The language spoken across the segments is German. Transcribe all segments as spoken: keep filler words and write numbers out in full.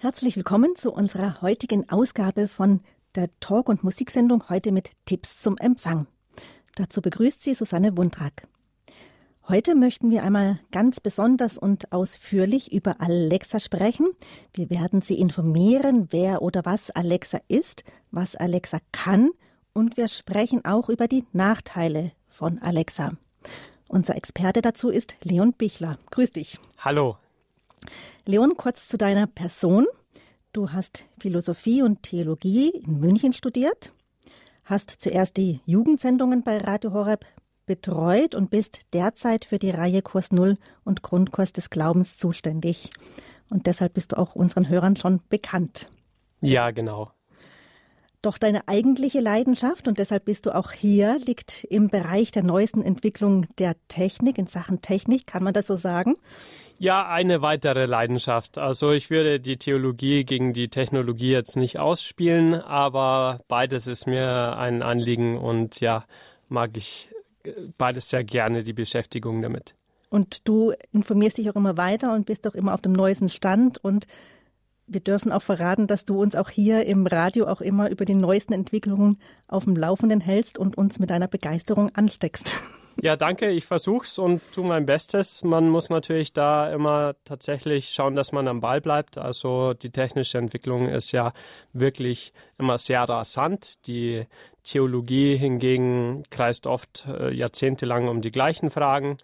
Herzlich willkommen zu unserer heutigen Ausgabe von der Talk- und Musiksendung, heute mit Tipps zum Empfang. Dazu begrüßt sie Susanne Wundrak. Heute möchten wir einmal ganz besonders und ausführlich über Alexa sprechen. Wir werden Sie informieren, wer oder was Alexa ist, was Alexa kann, und wir sprechen auch über die Nachteile von Alexa. Unser Experte dazu ist Leon Bichler. Grüß dich. Hallo. Leon, kurz zu deiner Person. Du hast Philosophie und Theologie in München studiert, hast zuerst die Jugendsendungen bei Radio Horeb betreut und bist derzeit für die Reihe Kurs Null und Grundkurs des Glaubens zuständig. Und deshalb bist du auch unseren Hörern schon bekannt. Ja, genau. Doch deine eigentliche Leidenschaft, und deshalb bist du auch hier, liegt im Bereich der neuesten Entwicklung der Technik, in Sachen Technik, kann man das so sagen? Ja, eine weitere Leidenschaft. Also ich würde die Theologie gegen die Technologie jetzt nicht ausspielen, aber beides ist mir ein Anliegen und ja, mag ich beides sehr gerne, die Beschäftigung damit. Und du informierst dich auch immer weiter und bist auch immer auf dem neuesten Stand, und wir dürfen auch verraten, dass du uns auch hier im Radio auch immer über die neuesten Entwicklungen auf dem Laufenden hältst und uns mit deiner Begeisterung ansteckst. Ja, danke. Ich versuch's und tue mein Bestes. Man muss natürlich da immer tatsächlich schauen, dass man am Ball bleibt. Also die technische Entwicklung ist ja wirklich immer sehr rasant. Die Theologie hingegen kreist oft äh, jahrzehntelang um die gleichen Fragen.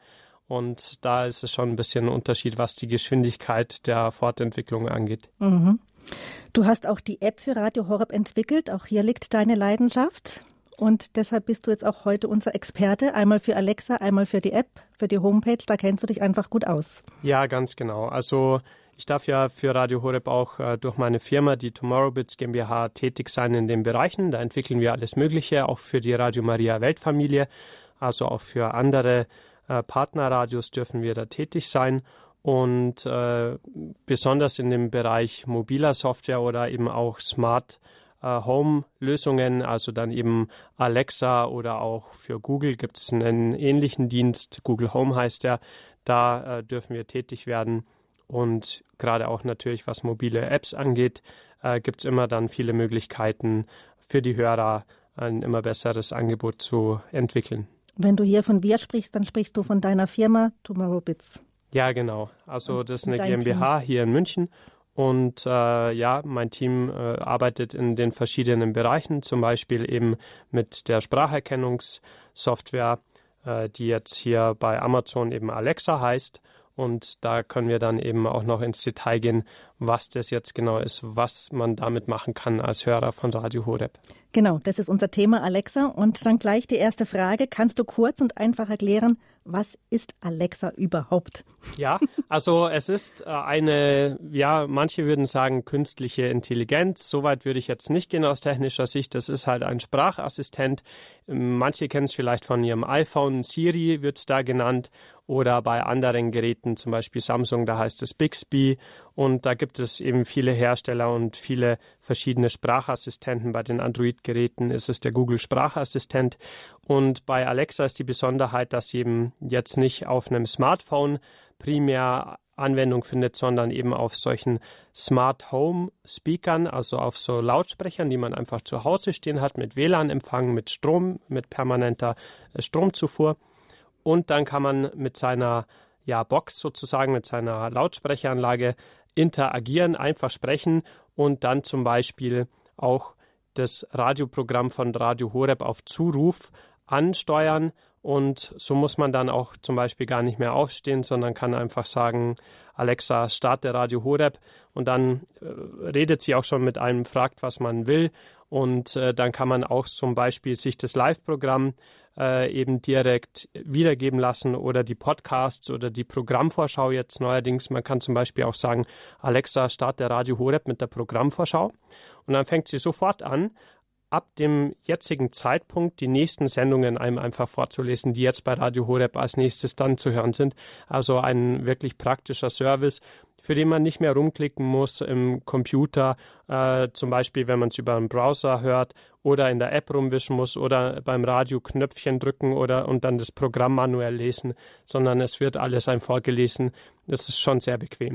Und da ist es schon ein bisschen ein Unterschied, was die Geschwindigkeit der Fortentwicklung angeht. Mhm. Du hast auch die App für Radio Horeb entwickelt. Auch hier liegt deine Leidenschaft. Und deshalb bist du jetzt auch heute unser Experte, einmal für Alexa, einmal für die App, für die Homepage. Da kennst du dich einfach gut aus. Ja, ganz genau. Also ich darf ja für Radio Horeb auch äh, durch meine Firma, die Tomorrowbits GmbH, tätig sein in den Bereichen. Da entwickeln wir alles Mögliche, auch für die Radio Maria Weltfamilie, also auch für andere äh, Partnerradios dürfen wir da tätig sein. Und äh, besonders in dem Bereich mobiler Software oder eben auch Smart Home-Lösungen, also dann eben Alexa, oder auch für Google gibt es einen ähnlichen Dienst, Google Home heißt der, da äh, dürfen wir tätig werden. Und gerade auch natürlich, was mobile Apps angeht, äh, gibt es immer dann viele Möglichkeiten für die Hörer, ein immer besseres Angebot zu entwickeln. Wenn du hier von wir sprichst, dann sprichst du von deiner Firma Tomorrowbits. Ja, genau. Also und das ist eine Team. GmbH hier in München. Und äh, ja, mein Team äh, arbeitet in den verschiedenen Bereichen, zum Beispiel eben mit der Spracherkennungssoftware, äh, die jetzt hier bei Amazon eben Alexa heißt. Und da können wir dann eben auch noch ins Detail gehen, was das jetzt genau ist, was man damit machen kann als Hörer von Radio Horeb. Genau, das ist unser Thema Alexa. Und dann gleich die erste Frage. Kannst du kurz und einfach erklären, was ist Alexa überhaupt? Ja, also es ist eine, ja, manche würden sagen künstliche Intelligenz. Soweit würde ich jetzt nicht gehen aus technischer Sicht. Das ist halt ein Sprachassistent. Manche kennen es vielleicht von ihrem iPhone. Siri wird es da genannt. Oder bei anderen Geräten, zum Beispiel Samsung, da heißt es Bixby. Und da gibt es eben viele Hersteller und viele verschiedene Sprachassistenten. Bei den Android-Geräten ist es der Google-Sprachassistent. Und bei Alexa ist die Besonderheit, dass sie eben jetzt nicht auf einem Smartphone primär Anwendung findet, sondern eben auf solchen Smart Home Speakern, also auf so Lautsprechern, die man einfach zu Hause stehen hat, mit W L A N-Empfang, mit Strom, mit permanenter Stromzufuhr. Und dann kann man mit seiner ja, Box sozusagen, mit seiner Lautsprecheranlage interagieren, einfach sprechen und dann zum Beispiel auch das Radioprogramm von Radio Horeb auf Zuruf ansteuern. Und so muss man dann auch zum Beispiel gar nicht mehr aufstehen, sondern kann einfach sagen, Alexa, starte Radio Horeb. Und dann äh, redet sie auch schon mit einem, fragt, was man will. Und äh, dann kann man auch zum Beispiel sich das Live-Programm äh, eben direkt wiedergeben lassen oder die Podcasts oder die Programmvorschau jetzt neuerdings. Man kann zum Beispiel auch sagen, Alexa, starte Radio Horeb mit der Programmvorschau. Und dann fängt sie sofort an, ab dem jetzigen Zeitpunkt die nächsten Sendungen einem einfach vorzulesen, die jetzt bei Radio Horeb als nächstes dann zu hören sind. Also ein wirklich praktischer Service, für den man nicht mehr rumklicken muss im Computer, äh, zum Beispiel wenn man es über einen Browser hört oder in der App rumwischen muss oder beim Radio Knöpfchen drücken oder und dann das Programm manuell lesen, sondern es wird alles einem vorgelesen. Das ist schon sehr bequem.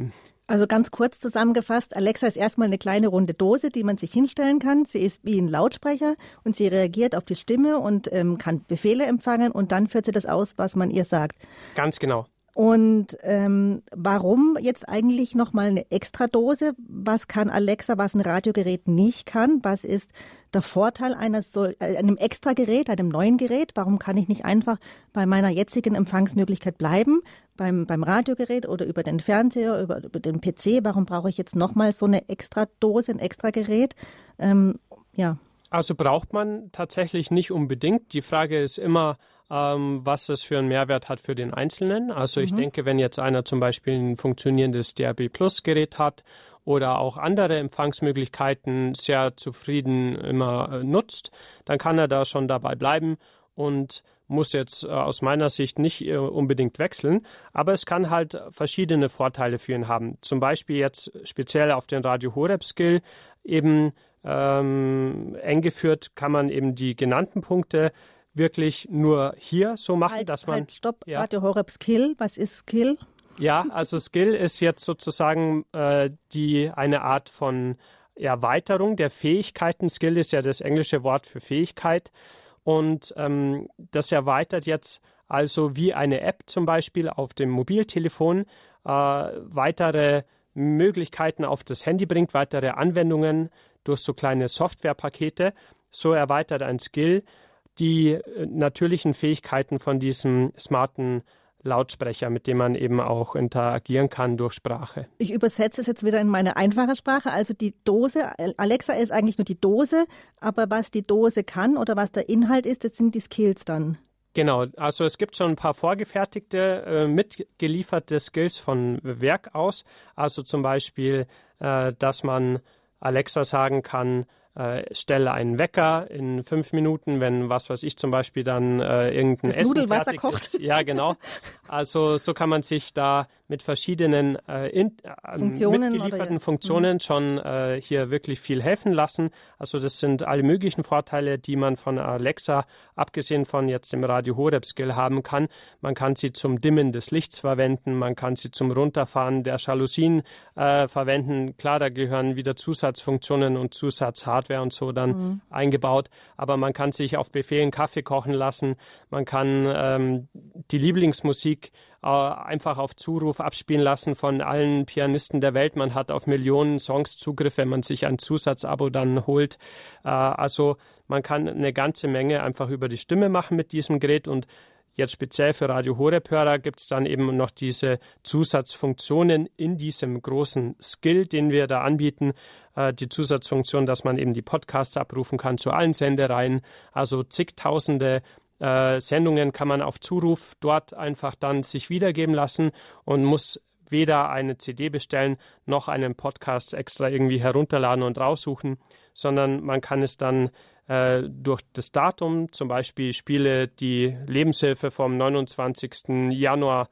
Also ganz kurz zusammengefasst, Alexa ist erstmal eine kleine runde Dose, die man sich hinstellen kann. Sie ist wie ein Lautsprecher und sie reagiert auf die Stimme und ähm, kann Befehle empfangen und dann führt sie das aus, was man ihr sagt. Ganz genau. Und ähm, warum jetzt eigentlich nochmal eine Extradose? Was kann Alexa, was ein Radiogerät nicht kann? Was ist der Vorteil eines so, äh, einem Extragerät, einem neuen Gerät? Warum kann ich nicht einfach bei meiner jetzigen Empfangsmöglichkeit bleiben, beim, beim Radiogerät oder über den Fernseher, über, über den P C? Warum brauche ich jetzt nochmal so eine Extradose, ein Extragerät? Ähm, ja. Also braucht man tatsächlich nicht unbedingt. Die Frage ist immer, ähm, was es für einen Mehrwert hat für den Einzelnen. Also ich mhm. denke, wenn jetzt einer zum Beispiel ein funktionierendes D A B Plus Gerät hat oder auch andere Empfangsmöglichkeiten sehr zufrieden immer äh, nutzt, dann kann er da schon dabei bleiben und muss jetzt äh, aus meiner Sicht nicht äh, unbedingt wechseln. Aber es kann halt verschiedene Vorteile für ihn haben. Zum Beispiel jetzt speziell auf den Radio Horeb Skill eben ähm, eng geführt, kann man eben die genannten Punkte wirklich nur hier so machen, halt, dass man... Halt, stopp, ja. Radio Horeb Skill, was ist Skill? Ja, also Skill ist jetzt sozusagen äh, die eine Art von Erweiterung der Fähigkeiten. Skill ist ja das englische Wort für Fähigkeit und ähm, das erweitert jetzt also wie eine App zum Beispiel auf dem Mobiltelefon äh, weitere Möglichkeiten auf das Handy bringt, weitere Anwendungen durch so kleine Softwarepakete. So erweitert ein Skill die natürlichen Fähigkeiten von diesem smarten Lautsprecher, mit dem man eben auch interagieren kann durch Sprache. Ich übersetze es jetzt wieder in meine einfache Sprache. Also die Dose, Alexa ist eigentlich nur die Dose, aber was die Dose kann oder was der Inhalt ist, das sind die Skills dann. Genau, also es gibt schon ein paar vorgefertigte, äh, mitgelieferte Skills von Werk aus. Also zum Beispiel, äh, dass man Alexa sagen kann, Äh, stelle einen Wecker in fünf Minuten, wenn, was weiß ich, zum Beispiel dann äh, irgendein das Essen Nudelwasser fertig kocht. ist. Ja, genau. Also so kann man sich da mit verschiedenen äh, in, äh, Funktionen mitgelieferten ja. Funktionen mhm. schon äh, hier wirklich viel helfen lassen. Also das sind alle möglichen Vorteile, die man von Alexa, abgesehen von jetzt dem Radio Horeb Skill, haben kann. Man kann sie zum Dimmen des Lichts verwenden, man kann sie zum Runterfahren der Jalousien äh, verwenden. Klar, da gehören wieder Zusatzfunktionen und Zusatzhardware und so dann mhm. eingebaut, aber man kann sich auf Befehlen Kaffee kochen lassen, man kann ähm, die Lieblingsmusik äh, einfach auf Zuruf abspielen lassen von allen Pianisten der Welt. Man hat auf Millionen Songs Zugriff, wenn man sich ein Zusatzabo dann holt. Äh, also man kann eine ganze Menge einfach über die Stimme machen mit diesem Gerät und jetzt speziell für Radio Horeb-Hörer gibt es dann eben noch diese Zusatzfunktionen in diesem großen Skill, den wir da anbieten. Äh, die Zusatzfunktion, dass man eben die Podcasts abrufen kann zu allen Sendereien. Also zigtausende äh, Sendungen kann man auf Zuruf dort einfach dann sich wiedergeben lassen und muss weder eine C D bestellen, noch einen Podcast extra irgendwie herunterladen und raussuchen, sondern man kann es dann durch das Datum, zum Beispiel Spiele die Lebenshilfe vom neunundzwanzigsten Januar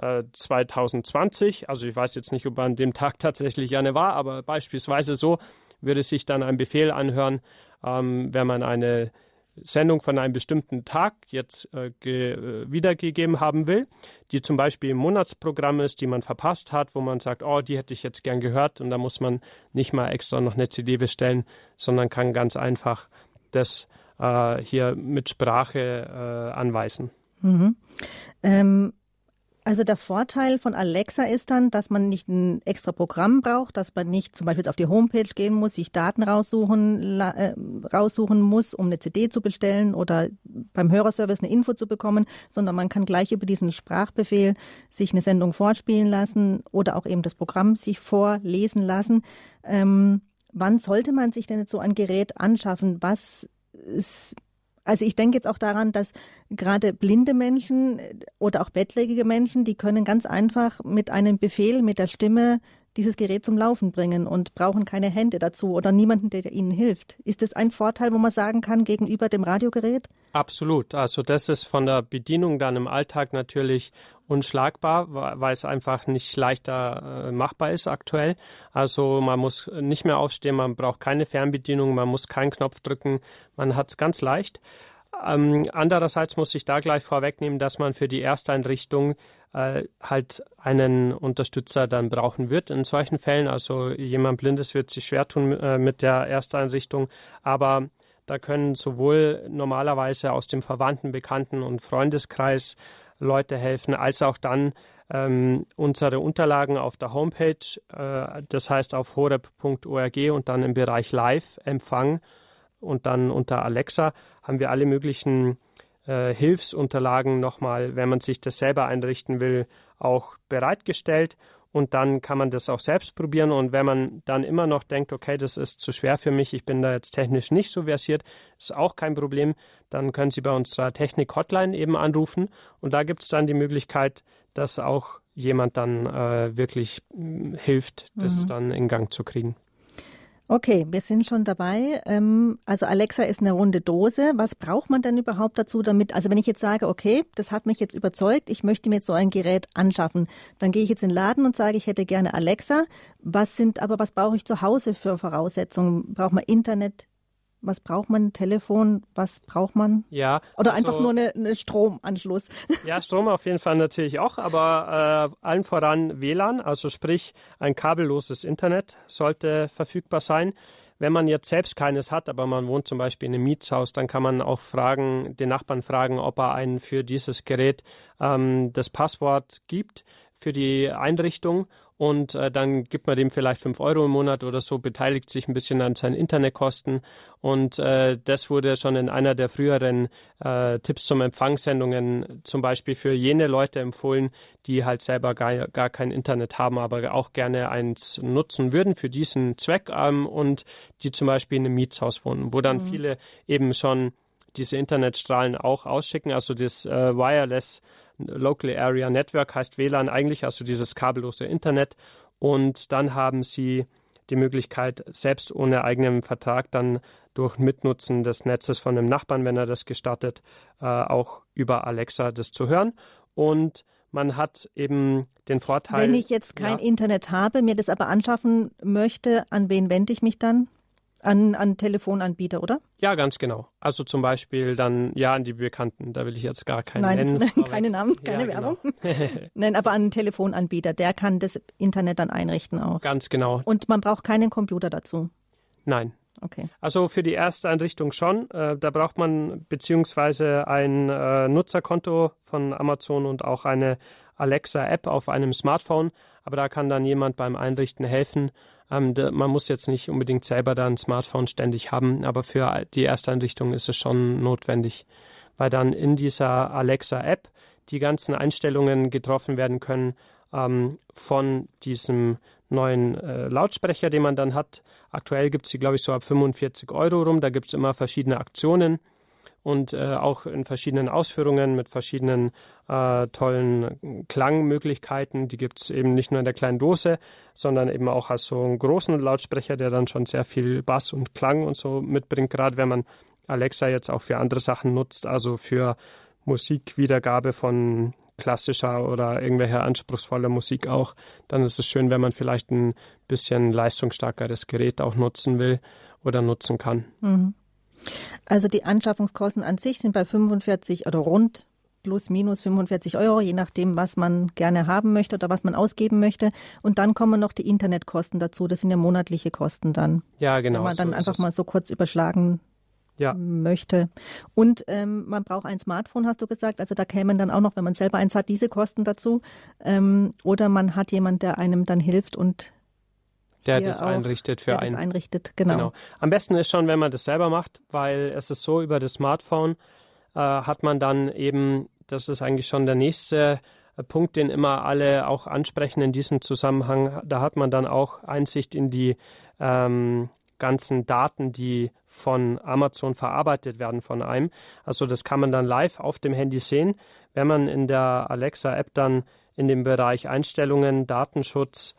zweitausendzwanzig, also ich weiß jetzt nicht, ob an dem Tag tatsächlich eine war, aber beispielsweise so würde sich dann ein Befehl anhören, ähm, wenn man eine Sendung von einem bestimmten Tag jetzt äh, ge, äh, wiedergegeben haben will, die zum Beispiel im Monatsprogramm ist, die man verpasst hat, wo man sagt, oh, die hätte ich jetzt gern gehört und da muss man nicht mal extra noch eine C D bestellen, sondern kann ganz einfach das äh, hier mit Sprache äh, anweisen. Mhm. Ähm, also der Vorteil von Alexa ist dann, dass man nicht ein extra Programm braucht, dass man nicht zum Beispiel jetzt auf die Homepage gehen muss, sich Daten raussuchen, äh, raussuchen muss, um eine C D zu bestellen oder beim Hörerservice eine Info zu bekommen, sondern man kann gleich über diesen Sprachbefehl sich eine Sendung vorspielen lassen oder auch eben das Programm sich vorlesen lassen. Ähm, Wann sollte man sich denn jetzt so ein Gerät anschaffen? Was ist, also ich denke jetzt auch daran, dass gerade blinde Menschen oder auch bettlägerige Menschen, die können ganz einfach mit einem Befehl, mit der Stimme dieses Gerät zum Laufen bringen und brauchen keine Hände dazu oder niemanden, der ihnen hilft. Ist das ein Vorteil, wo man sagen kann, gegenüber dem Radiogerät? Absolut. Also das ist von der Bedienung dann im Alltag natürlich unschlagbar, weil es einfach nicht leichter äh, machbar ist aktuell. Also man muss nicht mehr aufstehen, man braucht keine Fernbedienung, man muss keinen Knopf drücken, man hat es ganz leicht. Ähm, andererseits muss ich da gleich vorwegnehmen, dass man für die Ersteinrichtung äh, halt einen Unterstützer dann brauchen wird in solchen Fällen. Also jemand Blindes wird sich schwer tun äh, mit der Ersteinrichtung, aber da können sowohl normalerweise aus dem Verwandten-, Bekannten- und Freundeskreis Leute helfen, als auch dann ähm, unsere Unterlagen auf der Homepage, äh, das heißt auf horeb punkt org und dann im Bereich Live, Empfang und dann unter Alexa haben wir alle möglichen äh, Hilfsunterlagen nochmal, wenn man sich das selber einrichten will, auch bereitgestellt. Und dann kann man das auch selbst probieren. Und wenn man dann immer noch denkt, okay, das ist zu schwer für mich, ich bin da jetzt technisch nicht so versiert, ist auch kein Problem. Dann können Sie bei unserer Technik-Hotline eben anrufen. Und da gibt es dann die Möglichkeit, dass auch jemand dann äh, wirklich mh, hilft, das mhm. dann in Gang zu kriegen. Okay, wir sind schon dabei. Also Alexa ist eine runde Dose. Was braucht man denn überhaupt dazu, damit, also wenn ich jetzt sage, okay, das hat mich jetzt überzeugt, ich möchte mir jetzt so ein Gerät anschaffen, dann gehe ich jetzt in den Laden und sage, ich hätte gerne Alexa. Was sind, aber was brauche ich zu Hause für Voraussetzungen? Braucht man Internet? Was braucht man? Telefon? Was braucht man? Ja. Oder also, einfach nur eine, eine Stromanschluss? Ja, Strom auf jeden Fall natürlich auch, aber äh, allen voran W L A N, also sprich ein kabelloses Internet sollte verfügbar sein. Wenn man jetzt selbst keines hat, aber man wohnt zum Beispiel in einem Mietshaus, dann kann man auch fragen, den Nachbarn fragen, ob er einen für dieses Gerät ähm, das Passwort gibt für die Einrichtung. Und äh, dann gibt man dem vielleicht fünf Euro im Monat oder so, beteiligt sich ein bisschen an seinen Internetkosten. Und äh, das wurde schon in einer der früheren äh, Tipps zum Empfangssendungen zum Beispiel für jene Leute empfohlen, die halt selber gar, gar kein Internet haben, aber auch gerne eins nutzen würden für diesen Zweck ähm, und die zum Beispiel in einem Mietshaus wohnen, wo dann mhm. viele eben schon diese Internetstrahlen auch ausschicken, also das äh, Wireless Local Area Network heißt W L A N eigentlich, also dieses kabellose Internet. Und dann haben Sie die Möglichkeit, selbst ohne eigenen Vertrag dann durch Mitnutzen des Netzes von dem Nachbarn, wenn er das gestattet, äh, auch über Alexa das zu hören. Und man hat eben den Vorteil... Wenn ich jetzt kein ja, Internet habe, mir das aber anschaffen möchte, an wen wende ich mich dann? An, an Telefonanbieter, oder? Ja, ganz genau. Also zum Beispiel dann, ja, an die Bekannten. Da will ich jetzt gar keinen Nein, nennen. Nein, keine Namen, keine ja, Werbung. Genau. Nein, aber an einen Telefonanbieter. Der kann das Internet dann einrichten auch. Ganz genau. Und man braucht keinen Computer dazu? Nein. Okay. Also für die erste Einrichtung schon. Äh, da braucht man beziehungsweise ein äh, Nutzerkonto von Amazon und auch eine Alexa-App auf einem Smartphone. Aber da kann dann jemand beim Einrichten helfen. Ähm, da, man muss jetzt nicht unbedingt selber da ein Smartphone ständig haben, aber für die Ersteinrichtung ist es schon notwendig, weil dann in dieser Alexa-App die ganzen Einstellungen getroffen werden können ähm, von diesem neuen äh, Lautsprecher, den man dann hat. Aktuell gibt es die, glaube ich, so ab fünfundvierzig Euro rum. Da gibt es immer verschiedene Aktionen und äh, auch in verschiedenen Ausführungen mit verschiedenen äh, tollen Klangmöglichkeiten. Die gibt es eben nicht nur in der kleinen Dose, sondern eben auch als so einen großen Lautsprecher, der dann schon sehr viel Bass und Klang und so mitbringt, gerade wenn man Alexa jetzt auch für andere Sachen nutzt, also für Musikwiedergabe von klassischer oder irgendwelcher anspruchsvoller Musik auch, dann ist es schön, wenn man vielleicht ein bisschen leistungsstarkeres Gerät auch nutzen will oder nutzen kann. Mhm. Also die Anschaffungskosten an sich sind bei fünfundvierzig oder rund plus minus fünfundvierzig Euro, je nachdem, was man gerne haben möchte oder was man ausgeben möchte. Und dann kommen noch die Internetkosten dazu. Das sind ja monatliche Kosten dann. Ja, genau. Wenn man dann so einfach mal so kurz überschlagen ja. möchte. Und ähm, man braucht ein Smartphone, hast du gesagt. Also da kämen dann auch noch, wenn man selber eins hat, diese Kosten dazu. Ähm, oder man hat jemand, der einem dann hilft und der das auch, einrichtet für der einen. Das einrichtet, genau. genau. Am besten ist schon, wenn man das selber macht, weil es ist so, über das Smartphone äh, hat man dann eben, das ist eigentlich schon der nächste äh, Punkt, den immer alle auch ansprechen in diesem Zusammenhang, da hat man dann auch Einsicht in die ähm, ganzen Daten, die von Amazon verarbeitet werden von einem. Also das kann man dann live auf dem Handy sehen. Wenn man in der Alexa-App dann in dem Bereich Einstellungen, Datenschutz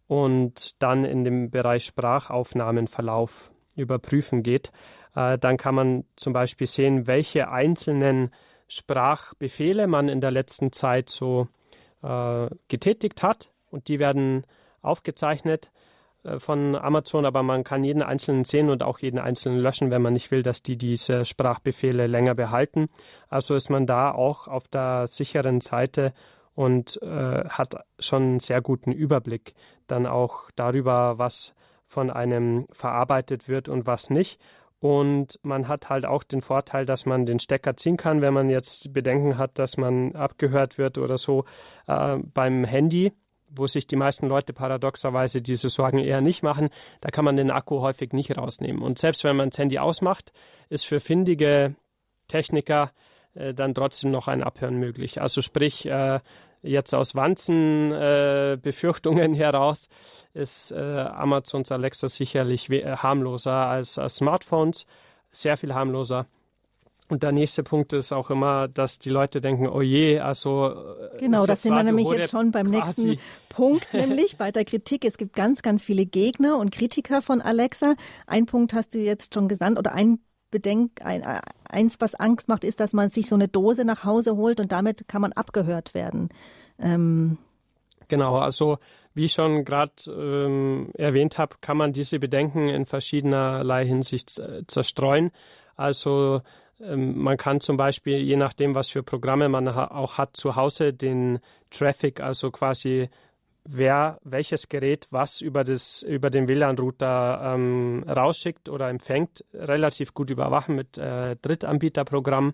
und dann in dem Bereich Sprachaufnahmenverlauf überprüfen geht, äh, dann kann man zum Beispiel sehen, welche einzelnen Sprachbefehle man in der letzten Zeit so äh, getätigt hat und die werden aufgezeichnet. äh, von Amazon, aber man kann jeden einzelnen sehen und auch jeden einzelnen löschen, wenn man nicht will, dass die diese Sprachbefehle länger behalten. Also ist man da auch auf der sicheren Seite und äh, hat schon einen sehr guten Überblick dann auch darüber, was von einem verarbeitet wird und was nicht. Und man hat halt auch den Vorteil, dass man den Stecker ziehen kann, wenn man jetzt Bedenken hat, dass man abgehört wird oder so. Äh, beim Handy, wo sich die meisten Leute paradoxerweise diese Sorgen eher nicht machen, da kann man den Akku häufig nicht rausnehmen. Und selbst wenn man das Handy ausmacht, ist für findige Techniker äh, dann trotzdem noch ein Abhören möglich. Also sprich, äh, jetzt aus Wanzen äh, Befürchtungen heraus ist äh, Amazons Alexa sicherlich we- harmloser als, als Smartphones, sehr viel harmloser. Und der nächste Punkt ist auch immer, dass die Leute denken, oh je, also... Genau, das sind wir nämlich jetzt schon beim quasi. nächsten Punkt, nämlich bei der Kritik. Es gibt ganz, ganz viele Gegner und Kritiker von Alexa. Ein Punkt hast du jetzt schon genannt oder ein Bedenk, ein, eins, was Angst macht, ist, dass man sich so eine Dose nach Hause holt und damit kann man abgehört werden. Ähm Genau, also wie ich schon gerade ähm, erwähnt habe, kann man diese Bedenken in verschiedenerlei Hinsicht zerstreuen. Also ähm, man kann zum Beispiel, je nachdem, was für Programme man ha- auch hat zu Hause, den Traffic, also quasi wer welches Gerät was über, das, über den W L A N-Router ähm, rausschickt oder empfängt, relativ gut überwachen mit äh, Drittanbieterprogrammen.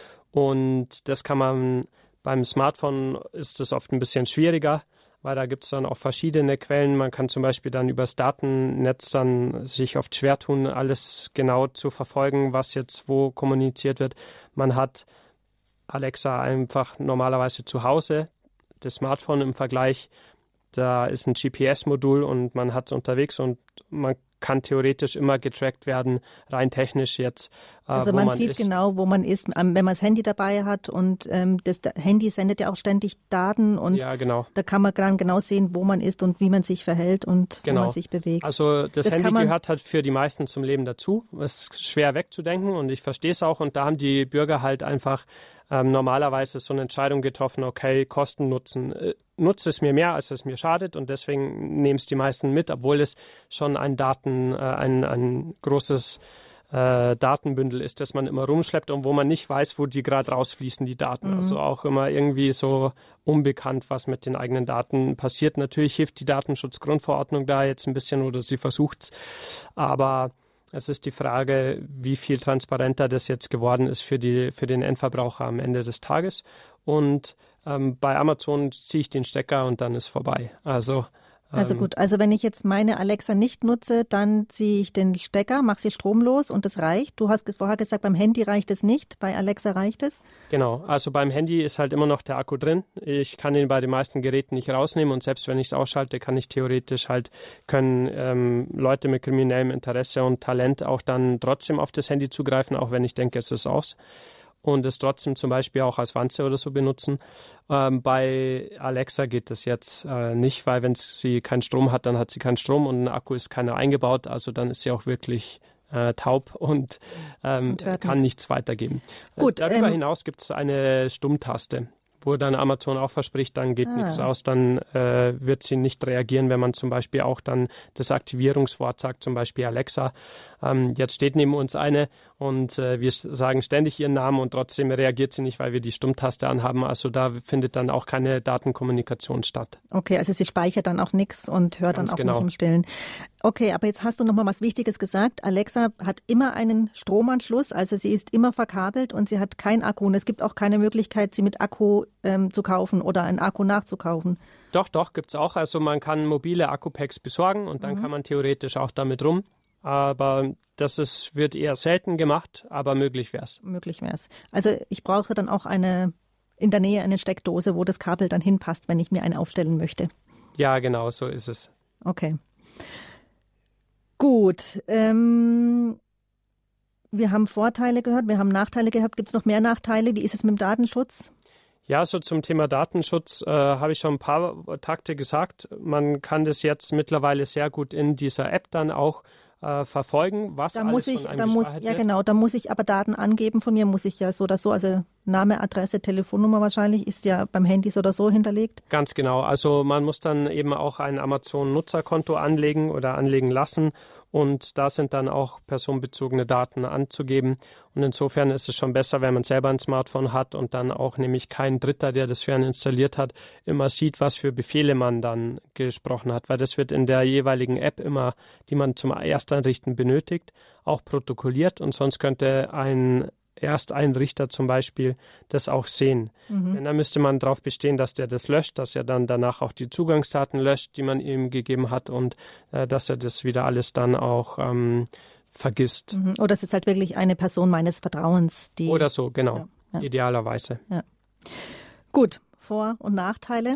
Und das kann man, beim Smartphone ist das oft ein bisschen schwieriger, weil da gibt es dann auch verschiedene Quellen. Man kann zum Beispiel dann übers Datennetz dann sich oft schwer tun, alles genau zu verfolgen, was jetzt wo kommuniziert wird. Man hat Alexa einfach normalerweise zu Hause, das Smartphone im Vergleich. Da ist ein G P S-Modul und man hat es unterwegs und man kann theoretisch immer getrackt werden, rein technisch jetzt. Äh, also wo man, man sieht ist. genau, wo man ist, wenn man das Handy dabei hat und ähm, das Handy sendet ja auch ständig Daten und ja, genau. da kann man dann genau sehen, wo man ist und wie man sich verhält und Genau. wo man sich bewegt. Also das, Das Handy kann man- gehört halt für die meisten zum Leben dazu. Es ist schwer wegzudenken und ich verstehe es auch und da haben die Bürger halt einfach ähm, normalerweise so eine Entscheidung getroffen, okay, Kosten, Nutzen. Äh, nutzt es mir mehr, als es mir schadet und deswegen nehmen es die meisten mit, obwohl es schon ein Daten, äh, ein, ein großes äh, Datenbündel ist, das man immer rumschleppt und wo man nicht weiß, wo die gerade rausfließen, die Daten. Mhm. Also auch immer irgendwie so unbekannt, was mit den eigenen Daten passiert. Natürlich hilft die Datenschutzgrundverordnung da jetzt ein bisschen oder sie versucht es, aber es ist die Frage, wie viel transparenter das jetzt geworden ist für, die, für den Endverbraucher am Ende des Tages. Und ähm, bei Amazon ziehe ich den Stecker und dann ist vorbei. Also, ähm, Also gut, also wenn ich jetzt meine Alexa nicht nutze, dann ziehe ich den Stecker, mache sie stromlos und das reicht. Du hast vorher gesagt, beim Handy reicht es nicht, bei Alexa reicht es? Genau, also beim Handy ist halt immer noch der Akku drin. Ich kann ihn bei den meisten Geräten nicht rausnehmen und selbst wenn ich es ausschalte, kann ich theoretisch halt, können ähm, Leute mit kriminellem Interesse und Talent auch dann trotzdem auf das Handy zugreifen, auch wenn ich denke, es ist aus. Und es trotzdem zum Beispiel auch als Wanze oder so benutzen. Ähm, bei Alexa geht das jetzt äh, nicht, weil wenn sie keinen Strom hat, dann hat sie keinen Strom und ein Akku ist keiner eingebaut. Also dann ist sie auch wirklich äh, taub und, ähm, Und hört kann nichts. nichts weitergeben. Gut, Äh, darüber ähm, hinaus gibt es eine Stummtaste, wo dann Amazon auch verspricht, dann geht Ah. nichts raus, dann äh, wird sie nicht reagieren, wenn man zum Beispiel auch dann das Aktivierungswort sagt, zum Beispiel Alexa. Ähm, jetzt steht neben uns eine und äh, wir sagen ständig ihren Namen und trotzdem reagiert sie nicht, weil wir die Stummtaste anhaben. Also da findet dann auch keine Datenkommunikation statt. Okay, also sie speichert dann auch nichts und hört Ganz dann auch genau. nicht im Stillen. Okay, aber jetzt hast du noch mal was Wichtiges gesagt. Alexa hat immer einen Stromanschluss, also sie ist immer verkabelt und sie hat keinen Akku. Und es gibt auch keine Möglichkeit, sie mit Akku ähm, zu kaufen oder einen Akku nachzukaufen. Doch, doch, gibt es auch. Also man kann mobile Akkupacks besorgen und dann Mhm. kann man theoretisch auch damit rum. Aber das ist, wird eher selten gemacht, aber möglich wäre es. Möglich wäre es. Also ich brauche dann auch eine in der Nähe eine Steckdose, wo das Kabel dann hinpasst, wenn ich mir eine aufstellen möchte. Ja, genau, so ist es. Okay. Gut. Ähm, wir haben Vorteile gehört, wir haben Nachteile gehabt. Gibt es noch mehr Nachteile? Wie ist es mit dem Datenschutz? Ja, so zum Thema Datenschutz äh, habe ich schon ein paar Takte gesagt. Man kann das jetzt mittlerweile sehr gut in dieser App dann auch äh, verfolgen, was da alles muss ich, von einem da muss, gespeichert ja wird. genau, da muss ich aber Daten angeben von mir, muss ich ja so oder so, also Name, Adresse, Telefonnummer wahrscheinlich, ist ja beim Handy so oder so hinterlegt. Ganz genau. Also man muss dann eben auch ein Amazon-Nutzerkonto anlegen oder anlegen lassen und da sind dann auch personenbezogene Daten anzugeben. Und insofern ist es schon besser, wenn man selber ein Smartphone hat und dann auch nämlich kein Dritter, der das für einen installiert hat, immer sieht, was für Befehle man dann gesprochen hat, weil das wird in der jeweiligen App immer, die man zum Erstanrichten benötigt, auch protokolliert und sonst könnte ein Ersteinrichter zum Beispiel das auch sehen. Mhm. Wenn, dann müsste man darauf bestehen, dass der das löscht, dass er dann danach auch die Zugangsdaten löscht, die man ihm gegeben hat und äh, dass er das wieder alles dann auch ähm, vergisst. Mhm. Oder es ist halt wirklich eine Person meines Vertrauens, die... Oder so, genau. Ja, ja. Idealerweise. Ja. Gut, Vor- und Nachteile.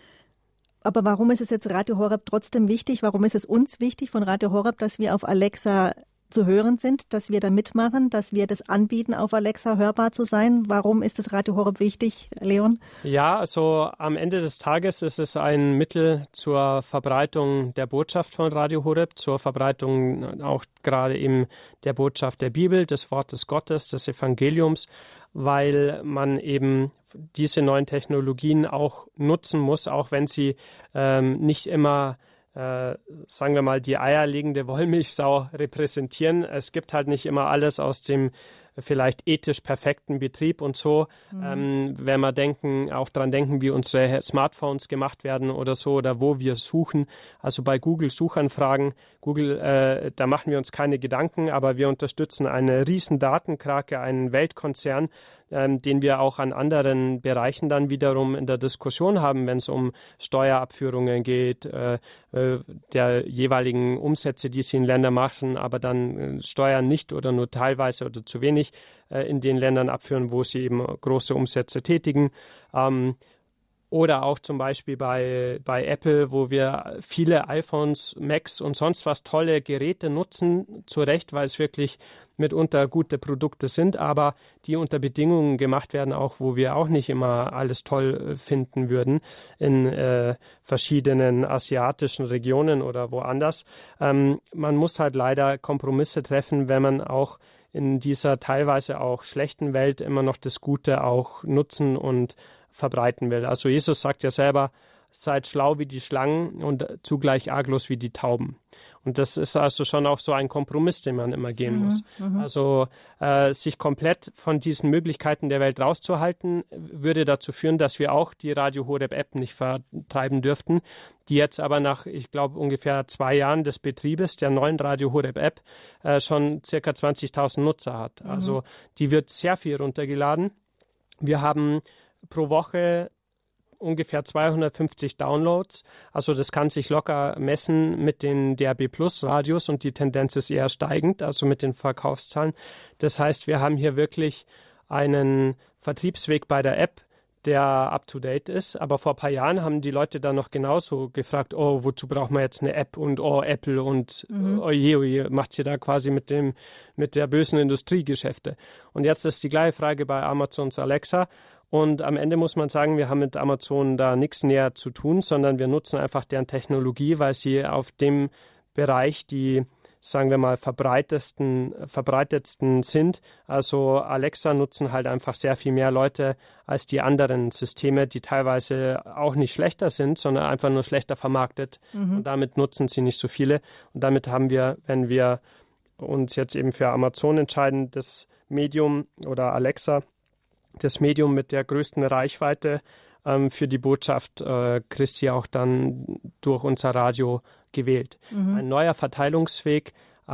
Aber warum ist es jetzt Radio Horeb trotzdem wichtig? Warum ist es uns wichtig von Radio Horeb, dass wir auf Alexa zu hören sind, dass wir da mitmachen, dass wir das anbieten, auf Alexa hörbar zu sein? Warum ist das Radio Horeb wichtig, Leon? Ja, also am Ende des Tages ist es ein Mittel zur Verbreitung der Botschaft von Radio Horeb, zur Verbreitung auch gerade eben der Botschaft der Bibel, des Wortes Gottes, des Evangeliums, weil man eben diese neuen Technologien auch nutzen muss, auch wenn sie ähm, nicht immer Äh, sagen wir mal, die eierlegende Wollmilchsau repräsentieren. Es gibt halt nicht immer alles aus dem vielleicht ethisch perfekten Betrieb und so. Mhm. Ähm, wenn wir denken, auch daran denken, wie unsere Smartphones gemacht werden oder so oder wo wir suchen. Also bei Google Suchanfragen, Google, äh, da machen wir uns keine Gedanken, aber wir unterstützen eine riesen Datenkrake, einen Weltkonzern, ähm, den wir auch an anderen Bereichen dann wiederum in der Diskussion haben, wenn es um Steuerabführungen geht, äh, äh, der jeweiligen Umsätze, die sie in Ländern machen, aber dann äh, Steuern nicht oder nur teilweise oder zu wenig äh, in den Ländern abführen, wo sie eben große Umsätze tätigen. Ähm, Oder auch zum Beispiel bei, bei Apple, wo wir viele iPhones, Macs und sonst was tolle Geräte nutzen, zu Recht, weil es wirklich mitunter gute Produkte sind, aber die unter Bedingungen gemacht werden, auch wo wir auch nicht immer alles toll finden würden, in äh, verschiedenen asiatischen Regionen oder woanders. Ähm, man muss halt leider Kompromisse treffen, wenn man auch in dieser teilweise auch schlechten Welt immer noch das Gute auch nutzen und verbreiten will. Also Jesus sagt ja selber, seid schlau wie die Schlangen und zugleich arglos wie die Tauben. Und das ist also schon auch so ein Kompromiss, den man immer gehen mhm, muss. Mhm. Also äh, sich komplett von diesen Möglichkeiten der Welt rauszuhalten, würde dazu führen, dass wir auch die Radio Horeb App nicht vertreiben dürften, die jetzt aber nach, ich glaube, ungefähr zwei Jahren des Betriebes der neuen Radio Horeb App äh, schon circa zwanzigtausend Nutzer hat. Mhm. Also die wird sehr viel runtergeladen. Wir haben pro Woche ungefähr zweihundertfünfzig Downloads. Also das kann sich locker messen mit den D A B Plus Radios und die Tendenz ist eher steigend, also mit den Verkaufszahlen. Das heißt, wir haben hier wirklich einen Vertriebsweg bei der App, der up-to-date ist. Aber vor ein paar Jahren haben die Leute dann noch genauso gefragt, oh, wozu braucht man jetzt eine App und oh, Apple und mhm. oje, oje, macht ihr da quasi mit dem, mit der bösen Industrie Geschäfte. Und jetzt ist die gleiche Frage bei Amazons Alexa. Und am Ende muss man sagen, wir haben mit Amazon da nichts näher zu tun, sondern wir nutzen einfach deren Technologie, weil sie auf dem Bereich die, sagen wir mal, verbreitetsten, verbreitetsten sind. Also Alexa nutzen halt einfach sehr viel mehr Leute als die anderen Systeme, die teilweise auch nicht schlechter sind, sondern einfach nur schlechter vermarktet. Mhm. Und damit nutzen sie nicht so viele. Und damit haben wir, wenn wir uns jetzt eben für Amazon entscheiden, das Medium oder Alexa, das Medium mit der größten Reichweite ähm, für die Botschaft äh, Christi auch dann durch unser Radio gewählt. Mhm. Ein neuer Verteilungsweg,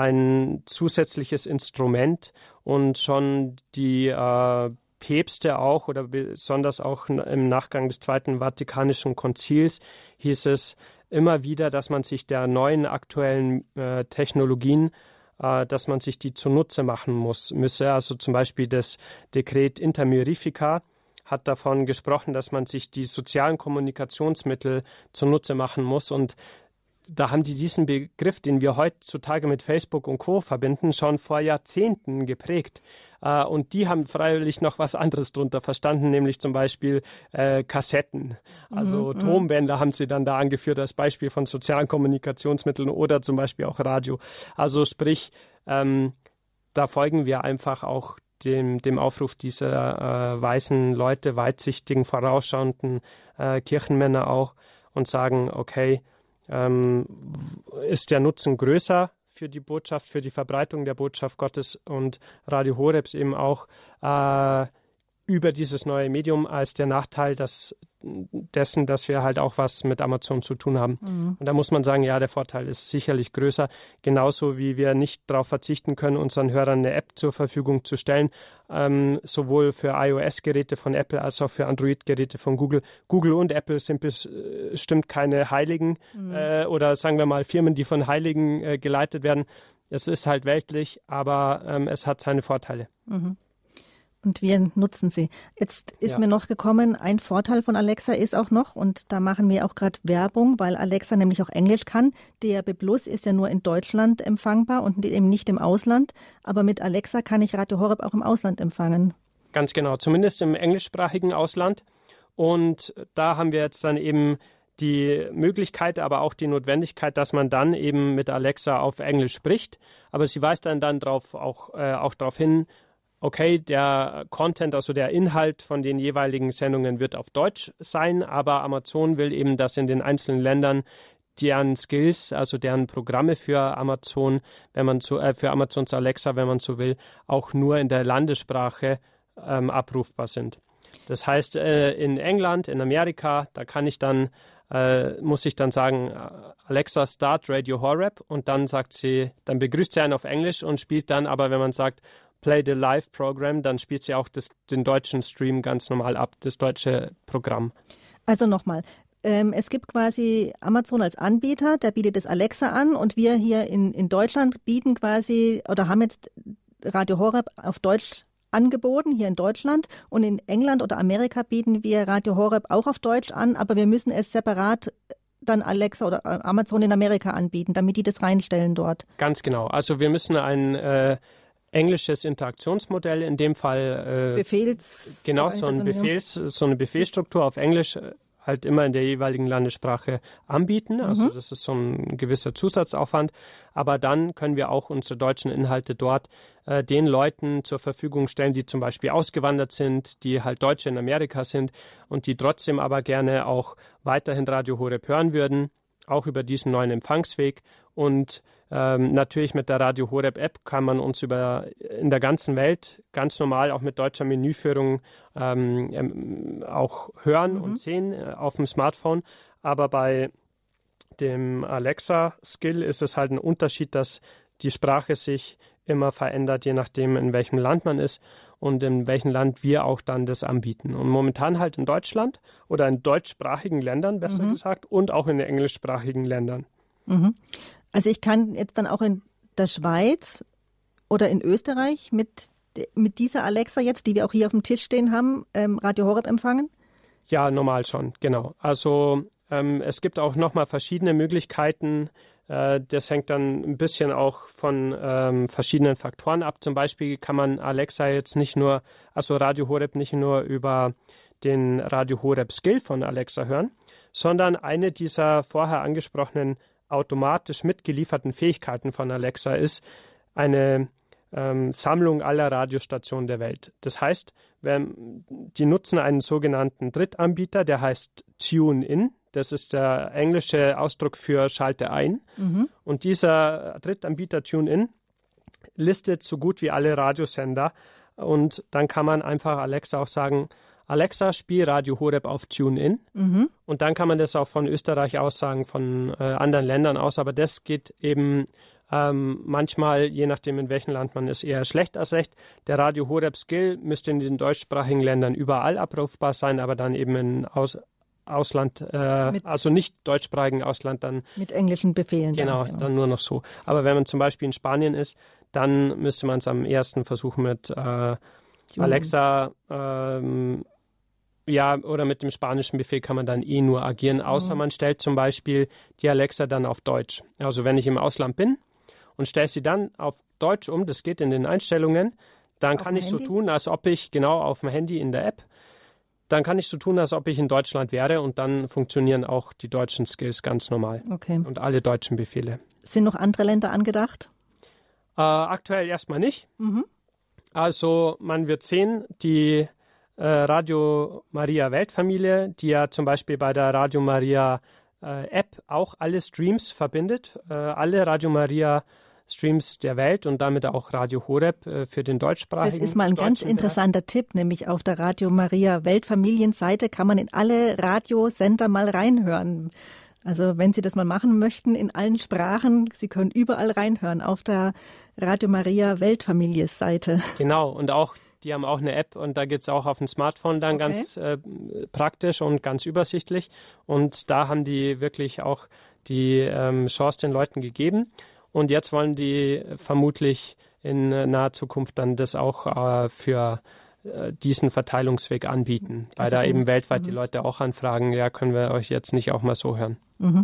ein zusätzliches Instrument und schon die äh, Päpste auch oder besonders auch im Nachgang des Zweiten Vatikanischen Konzils hieß es immer wieder, dass man sich der neuen aktuellen äh, Technologien dass man sich die zunutze machen muss, müsse. Also zum Beispiel das Dekret Inter Mirifica hat davon gesprochen, dass man sich die sozialen Kommunikationsmittel zunutze machen muss. Und da haben die diesen Begriff, den wir heutzutage mit Facebook und Co. verbinden, schon vor Jahrzehnten geprägt. Äh, und die haben freiwillig noch was anderes drunter verstanden, nämlich zum Beispiel äh, Kassetten. Also mhm, Tonbänder haben sie dann da angeführt als Beispiel von sozialen Kommunikationsmitteln oder zum Beispiel auch Radio. Also sprich, ähm, da folgen wir einfach auch dem, dem Aufruf dieser äh, weißen Leute, weitsichtigen, vorausschauenden äh, Kirchenmänner auch und sagen, okay, ähm, ist der Nutzen größer für die Botschaft, für die Verbreitung der Botschaft Gottes und Radio Horeb eben auch äh, über dieses neue Medium als der Nachteil dass, dessen, dass wir halt auch was mit Amazon zu tun haben. Mhm. Und da muss man sagen, ja, der Vorteil ist sicherlich größer. Genauso wie wir nicht darauf verzichten können, unseren Hörern eine App zur Verfügung zu stellen, ähm, sowohl für iOS-Geräte von Apple als auch für Android-Geräte von Google. Google und Apple sind bestimmt keine Heiligen mhm. äh, oder sagen wir mal Firmen, die von Heiligen äh, geleitet werden. Es ist halt weltlich, aber ähm, es hat seine Vorteile. Mhm. Und wir nutzen sie. Jetzt ist ja. mir noch gekommen, ein Vorteil von Alexa ist auch noch, und da machen wir auch gerade Werbung, weil Alexa nämlich auch Englisch kann. D A B Plus ist ja nur in Deutschland empfangbar und eben nicht im Ausland. Aber mit Alexa kann ich Radio Horeb auch im Ausland empfangen. Ganz genau, zumindest im englischsprachigen Ausland. Und da haben wir jetzt dann eben die Möglichkeit, aber auch die Notwendigkeit, dass man dann eben mit Alexa auf Englisch spricht. Aber sie weist dann, dann drauf, auch, äh, auch darauf hin, okay, der Content, also der Inhalt von den jeweiligen Sendungen wird auf Deutsch sein, aber Amazon will eben, dass in den einzelnen Ländern deren Skills, also deren Programme für Amazon, wenn man so, äh, für Amazons Alexa, wenn man so will, auch nur in der Landessprache ähm, abrufbar sind. Das heißt, äh, in England, in Amerika, da kann ich dann, äh, muss ich dann sagen, Alexa, start Radio Horeb, und dann sagt sie, dann begrüßt sie einen auf Englisch und spielt dann, aber wenn man sagt, Play the Live Program, dann spielt sie auch das, den deutschen Stream ganz normal ab, das deutsche Programm. Also nochmal, ähm, es gibt quasi Amazon als Anbieter, der bietet das Alexa an, und wir hier in, in Deutschland bieten quasi oder haben jetzt Radio Horeb auf Deutsch angeboten, hier in Deutschland, und in England oder Amerika bieten wir Radio Horeb auch auf Deutsch an, aber wir müssen es separat dann Alexa oder Amazon in Amerika anbieten, damit die das reinstellen dort. Ganz genau, also wir müssen ein äh, englisches Interaktionsmodell, in dem Fall äh, Befehls genau so, ein Befehls, so eine Befehlsstruktur auf Englisch äh, halt immer in der jeweiligen Landessprache anbieten. Also mhm. das ist so ein gewisser Zusatzaufwand. Aber dann können wir auch unsere deutschen Inhalte dort äh, den Leuten zur Verfügung stellen, die zum Beispiel ausgewandert sind, die halt Deutsche in Amerika sind und die trotzdem aber gerne auch weiterhin Radio Horeb hören würden, auch über diesen neuen Empfangsweg. Und ähm, natürlich mit der Radio Horeb App kann man uns über in der ganzen Welt ganz normal auch mit deutscher Menüführung ähm, ähm, auch hören mhm. und sehen äh, auf dem Smartphone. Aber bei dem Alexa-Skill ist es halt ein Unterschied, dass die Sprache sich immer verändert, je nachdem, in welchem Land man ist und in welchem Land wir auch dann das anbieten. Und momentan halt in Deutschland oder in deutschsprachigen Ländern, besser mhm. gesagt, und auch in den englischsprachigen Ländern. Mhm. Also ich kann jetzt dann auch in der Schweiz oder in Österreich mit, mit dieser Alexa jetzt, die wir auch hier auf dem Tisch stehen haben, ähm, Radio Horeb empfangen? Ja, normal schon, genau. Also ähm, es gibt auch nochmal verschiedene Möglichkeiten. Äh, das hängt dann ein bisschen auch von ähm, verschiedenen Faktoren ab. Zum Beispiel kann man Alexa jetzt nicht nur, also Radio Horeb nicht nur über den Radio Horeb Skill von Alexa hören, sondern eine dieser vorher angesprochenen automatisch mitgelieferten Fähigkeiten von Alexa ist eine ähm, Sammlung aller Radiostationen der Welt. Das heißt, wenn, die nutzen einen sogenannten Drittanbieter, der heißt Tune-In. Das ist der englische Ausdruck für Schalte ein. Mhm. Und dieser Drittanbieter Tune-In listet so gut wie alle Radiosender. Und dann kann man einfach Alexa auch sagen, Alexa, spiel Radio Horeb auf TuneIn. Mhm. Und dann kann man das auch von Österreich aus sagen, von äh, anderen Ländern aus. Aber das geht eben ähm, manchmal, je nachdem in welchem Land man ist, eher schlecht als recht. Der Radio Horeb Skill müsste in den deutschsprachigen Ländern überall abrufbar sein, aber dann eben in Aus Ausland, äh, also nicht deutschsprachigen Ausland, dann mit englischen Befehlen. Genau, dann, genau, dann nur noch so. Aber wenn man zum Beispiel in Spanien ist, dann müsste man es am ersten versuchen mit äh, Alexa, ähm, Ja, oder mit dem spanischen Befehl kann man dann eh nur agieren, außer mhm. man stellt zum Beispiel die Alexa dann auf Deutsch. Also wenn ich im Ausland bin und stelle sie dann auf Deutsch um, das geht in den Einstellungen, dann auf kann ich Handy? so tun, als ob ich genau auf dem Handy in der App, dann kann ich so tun, als ob ich in Deutschland wäre und dann funktionieren auch die deutschen Skills ganz normal. Okay. Und alle deutschen Befehle. Sind noch andere Länder angedacht? Äh, aktuell erstmal nicht. Mhm. Also man wird sehen, die äh, Radio Maria Weltfamilie, die ja zum Beispiel bei der Radio Maria äh, App auch alle Streams verbindet, äh, alle Radio Maria Streams der Welt und damit auch Radio Horeb äh, für den deutschsprachigen. Das ist mal ein ganz interessanter Bereich. Tipp, nämlich auf der Radio Maria Weltfamilienseite kann man in alle Radiosender mal reinhören. Also wenn Sie das mal machen möchten, in allen Sprachen, Sie können überall reinhören auf der Radio Maria Weltfamilie-Seite. Genau, und auch, die haben auch eine App und da geht es auch auf dem Smartphone dann okay. ganz äh, praktisch und ganz übersichtlich. Und da haben die wirklich auch die ähm, Chance den Leuten gegeben. Und jetzt wollen die vermutlich in naher Zukunft dann das auch äh, für diesen Verteilungsweg anbieten, weil also da eben weltweit mhm. die Leute auch anfragen, ja, können wir euch jetzt nicht auch mal so hören. Mhm.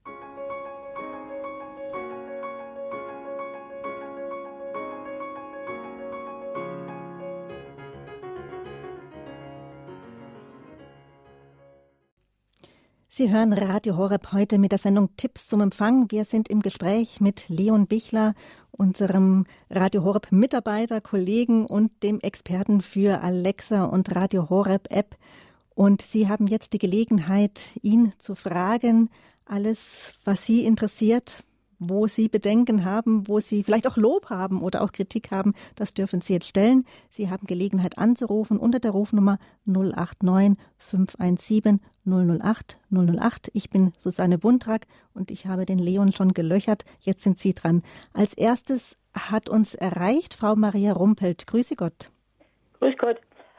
Sie hören Radio Horeb heute mit der Sendung Tipps zum Empfang. Wir sind im Gespräch mit Leon Bichler, unserem Radio Horeb Mitarbeiter, Kollegen und dem Experten für Alexa und Radio Horeb App. Und Sie haben jetzt die Gelegenheit, ihn zu fragen, alles, was Sie interessiert, wo Sie Bedenken haben, wo Sie vielleicht auch Lob haben oder auch Kritik haben, das dürfen Sie jetzt stellen. Sie haben Gelegenheit anzurufen unter der Rufnummer null acht neun fünf eins sieben null null acht null null acht. Ich bin Susanne Wundrak und ich habe den Leon schon gelöchert. Jetzt sind Sie dran. Als erstes hat uns erreicht Frau Maria Rumpelt. Grüße Gott. Grüß Gott.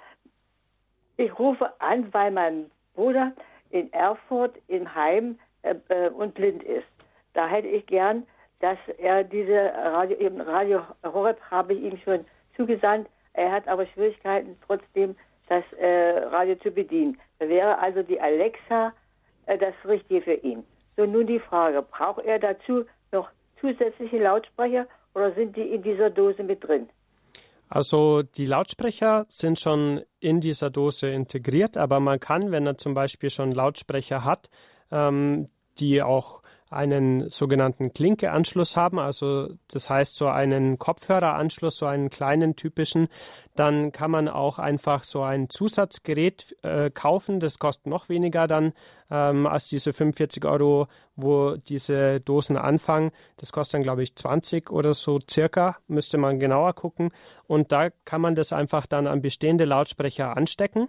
Ich rufe an, weil mein Bruder in Erfurt im Heim äh, und blind ist. Da hätte ich gern, dass er diese Radio, eben Radio Horeb habe ich ihm schon zugesandt. Er hat aber Schwierigkeiten, trotzdem das äh, Radio zu bedienen. Da wäre also die Alexa äh, das Richtige für ihn. So, nun die Frage, braucht er dazu noch zusätzliche Lautsprecher oder sind die in dieser Dose mit drin? Also die Lautsprecher sind schon in dieser Dose integriert, aber man kann, wenn er zum Beispiel schon Lautsprecher hat, ähm, die auch einen sogenannten Klinke-Anschluss haben, also das heißt so einen Kopfhöreranschluss, so einen kleinen typischen, dann kann man auch einfach so ein Zusatzgerät äh, kaufen, das kostet noch weniger dann ähm, als diese fünfundvierzig Euro, wo diese Dosen anfangen. Das kostet dann, glaube ich, zwanzig oder so circa, müsste man genauer gucken und da kann man das einfach dann an bestehende Lautsprecher anstecken.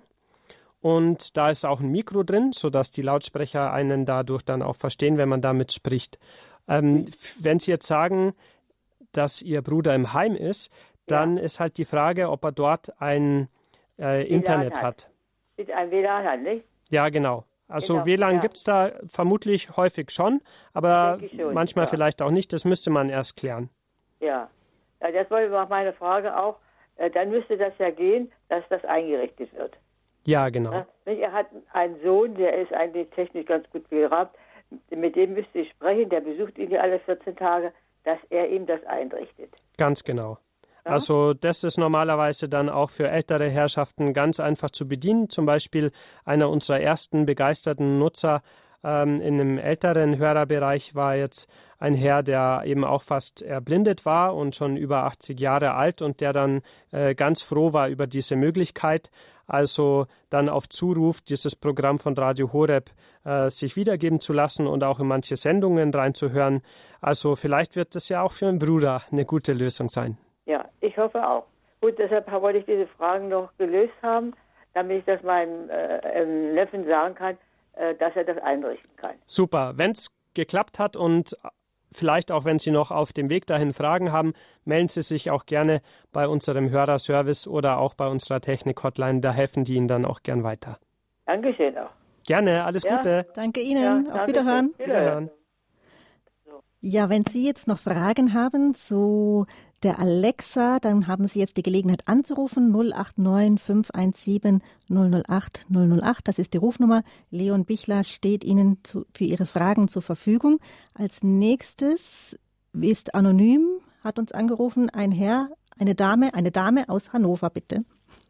Und da ist auch ein Mikro drin, sodass die Lautsprecher einen dadurch dann auch verstehen, wenn man damit spricht. Ähm, wenn Sie jetzt sagen, dass Ihr Bruder im Heim ist, dann ja. ist halt die Frage, ob er dort ein äh, Internet hat. hat. Ein W L A N hat, nicht? Ja, genau. Also genau, W L A N ja. gibt es da vermutlich häufig schon, aber schon, manchmal ja. vielleicht auch nicht. Das müsste man erst klären. Ja, ja das war meine Frage auch. Dann müsste das ja gehen, dass das eingerichtet wird. Ja, genau. Er hat einen Sohn, der ist eigentlich technisch ganz gut begabt. Mit dem müsste ich sprechen, der besucht ihn ja alle vierzehn Tage, dass er ihm das einrichtet. Ganz genau. Ja? Also das ist normalerweise dann auch für ältere Herrschaften ganz einfach zu bedienen. Zum Beispiel einer unserer ersten begeisterten Nutzer ähm, in einem älteren Hörerbereich war jetzt ein Herr, der eben auch fast erblindet war und schon über achtzig Jahre alt und der dann äh, ganz froh war über diese Möglichkeit, also dann auf Zuruf dieses Programm von Radio Horeb äh, sich wiedergeben zu lassen und auch in manche Sendungen reinzuhören. Also vielleicht wird das ja auch für einen Bruder eine gute Lösung sein. Ja, ich hoffe auch. Gut, deshalb wollte ich diese Fragen noch gelöst haben, damit ich das meinem äh, Neffen sagen kann, äh, dass er das einrichten kann. Super, wenn es geklappt hat und vielleicht auch, wenn Sie noch auf dem Weg dahin Fragen haben, melden Sie sich auch gerne bei unserem Hörerservice oder auch bei unserer Technik-Hotline. Da helfen die Ihnen dann auch gern weiter. Dankeschön auch. Gerne, alles ja. Gute. Danke Ihnen. Ja, auf Wiederhören. Wiederhören. Ja, wenn Sie jetzt noch Fragen haben zu der Alexa, dann haben Sie jetzt die Gelegenheit anzurufen. null acht neun fünf eins sieben null null acht null null acht. Das ist die Rufnummer. Leon Bichler steht Ihnen zu, für Ihre Fragen zur Verfügung. Als nächstes ist anonym, hat uns angerufen, ein Herr, eine Dame, eine Dame aus Hannover, bitte.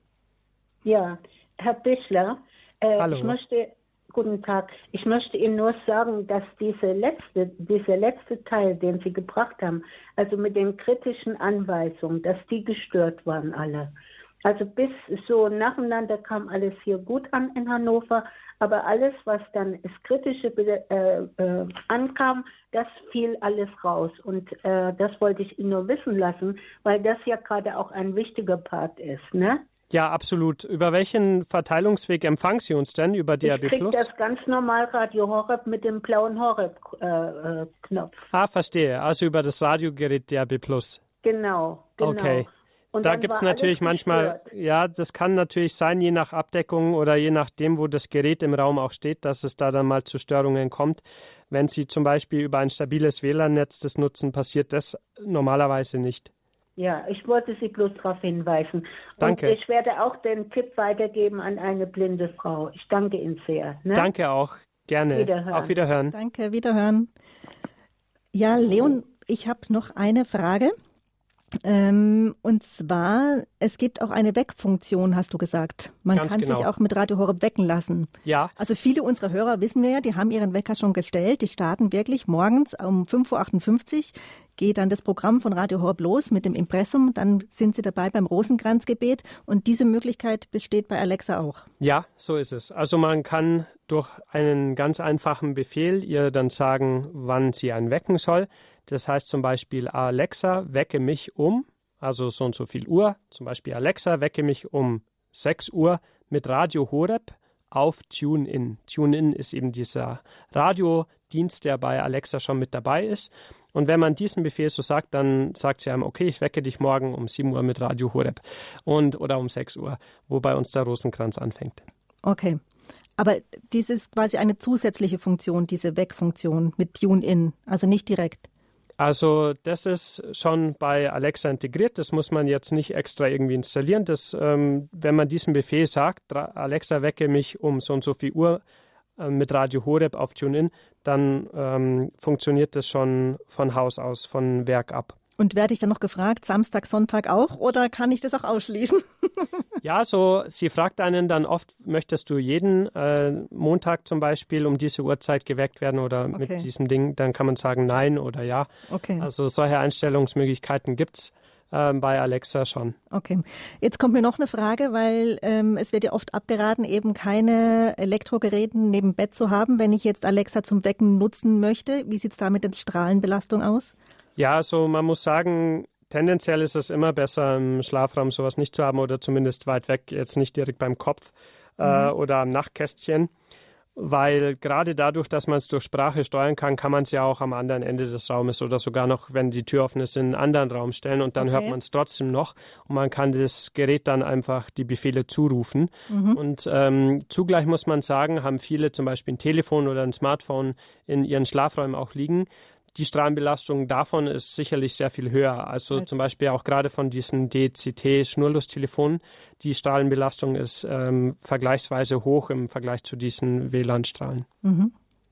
Ja, Herr Bichler, äh, Hallo. ich möchte, guten Tag, ich möchte Ihnen nur sagen, dass diese letzte, dieser letzte Teil, den Sie gebracht haben, also mit den kritischen Anweisungen, dass die gestört waren alle. Also bis so nacheinander kam alles hier gut an in Hannover, aber alles, was dann das Kritische äh, äh, ankam, das fiel alles raus. Und äh, das wollte ich Ihnen nur wissen lassen, weil das ja gerade auch ein wichtiger Part ist, ne? Ja, absolut. Über welchen Verteilungsweg empfangen Sie uns denn? Über D A B Ich kriege Plus? das ganz normal Radio Horeb mit dem blauen Horeb-Knopf. Äh, ah, verstehe. Also über das Radiogerät D A B Plus. Genau, genau. Okay. Und Da dann gibt es war natürlich alles manchmal, gestört. ja, das kann natürlich sein, je nach Abdeckung oder je nachdem, wo das Gerät im Raum auch steht, dass es da dann mal zu Störungen kommt. Wenn Sie zum Beispiel über ein stabiles W L A N-Netz das nutzen, passiert das normalerweise nicht. Ja, ich wollte Sie bloß darauf hinweisen. Danke. Und ich werde auch den Tipp weitergeben an eine blinde Frau. Ich danke Ihnen sehr. Ne? Danke auch. Gerne. Wiederhören. Auf Wiederhören. Danke, wiederhören. Ja, Leon, ich habe noch eine Frage. Ähm, und zwar, es gibt auch eine Weckfunktion, hast du gesagt. Man Ganz kann genau. sich auch mit Radio Horeb wecken lassen. Ja, Also viele unserer Hörer wissen wir ja, die haben ihren Wecker schon gestellt. Die starten wirklich morgens um fünf Uhr achtundfünfzig, geht dann das Programm von Radio Horeb los mit dem Impressum. Dann sind sie dabei beim Rosenkranzgebet. Und diese Möglichkeit besteht bei Alexa auch. ja, so ist es. Also man kann durch einen ganz einfachen Befehl ihr dann sagen, wann sie einen wecken soll. Das heißt zum Beispiel, Alexa, wecke mich um, also so und so viel Uhr. Zum Beispiel, Alexa, wecke mich um sechs Uhr mit Radio Horeb auf TuneIn. TuneIn ist eben dieser Radiodienst, der bei Alexa schon mit dabei ist. Und wenn man diesen Befehl so sagt, dann sagt sie einem, okay, ich wecke dich morgen um sieben Uhr mit Radio Horeb und, oder um sechs Uhr, wo bei uns der Rosenkranz anfängt. Okay. Aber dies ist quasi eine zusätzliche Funktion, diese Weckfunktion mit TuneIn, also nicht direkt. Also das ist schon bei Alexa integriert, das muss man jetzt nicht extra irgendwie installieren. Das, ähm, wenn man diesen Befehl sagt, Alexa, wecke mich um so und so viel Uhr äh, mit Radio Horeb auf TuneIn, dann ähm, funktioniert das schon von Haus aus, von Werk ab. Und werde ich dann noch gefragt, Samstag, Sonntag auch, oder kann ich das auch ausschließen? Ja, so, sie fragt einen dann oft, möchtest du jeden äh, Montag zum Beispiel um diese Uhrzeit geweckt werden oder Okay. mit diesem Ding, dann kann man sagen nein oder ja. Okay. Also solche Einstellungsmöglichkeiten gibt es äh, bei Alexa schon. Okay. Jetzt kommt mir noch eine Frage, weil ähm, es wird ja oft abgeraten, eben keine Elektrogeräte neben Bett zu haben, wenn ich jetzt Alexa zum Wecken nutzen möchte. Wie sieht es da mit der Strahlenbelastung aus? Ja, also man muss sagen, tendenziell ist es immer besser, im Schlafraum sowas nicht zu haben oder zumindest weit weg, jetzt nicht direkt beim Kopf äh, Mhm. oder am Nachtkästchen, weil gerade dadurch, dass man es durch Sprache steuern kann, kann man es ja auch am anderen Ende des Raumes oder sogar noch, wenn die Tür offen ist, in einen anderen Raum stellen und dann Okay. hört man es trotzdem noch und man kann das Gerät dann einfach die Befehle zurufen. Mhm. Und ähm, zugleich muss man sagen, haben viele zum Beispiel ein Telefon oder ein Smartphone in ihren Schlafräumen auch liegen. Die Strahlenbelastung davon ist sicherlich sehr viel höher. Also Als- zum Beispiel auch gerade von diesen D C T-Schnurlustelefonen. Die Strahlenbelastung ist ähm, vergleichsweise hoch im Vergleich zu diesen W L A N-Strahlen. Mhm.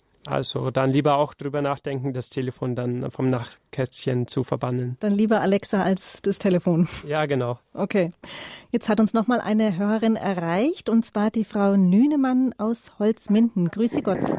Also dann lieber auch drüber nachdenken, das Telefon dann vom Nachtkästchen zu verbannen. Dann lieber Alexa als das Telefon. Ja, genau. Okay. Jetzt hat uns noch mal eine Hörerin erreicht, und zwar die Frau Nünemann aus Holzminden. Grüße Gott.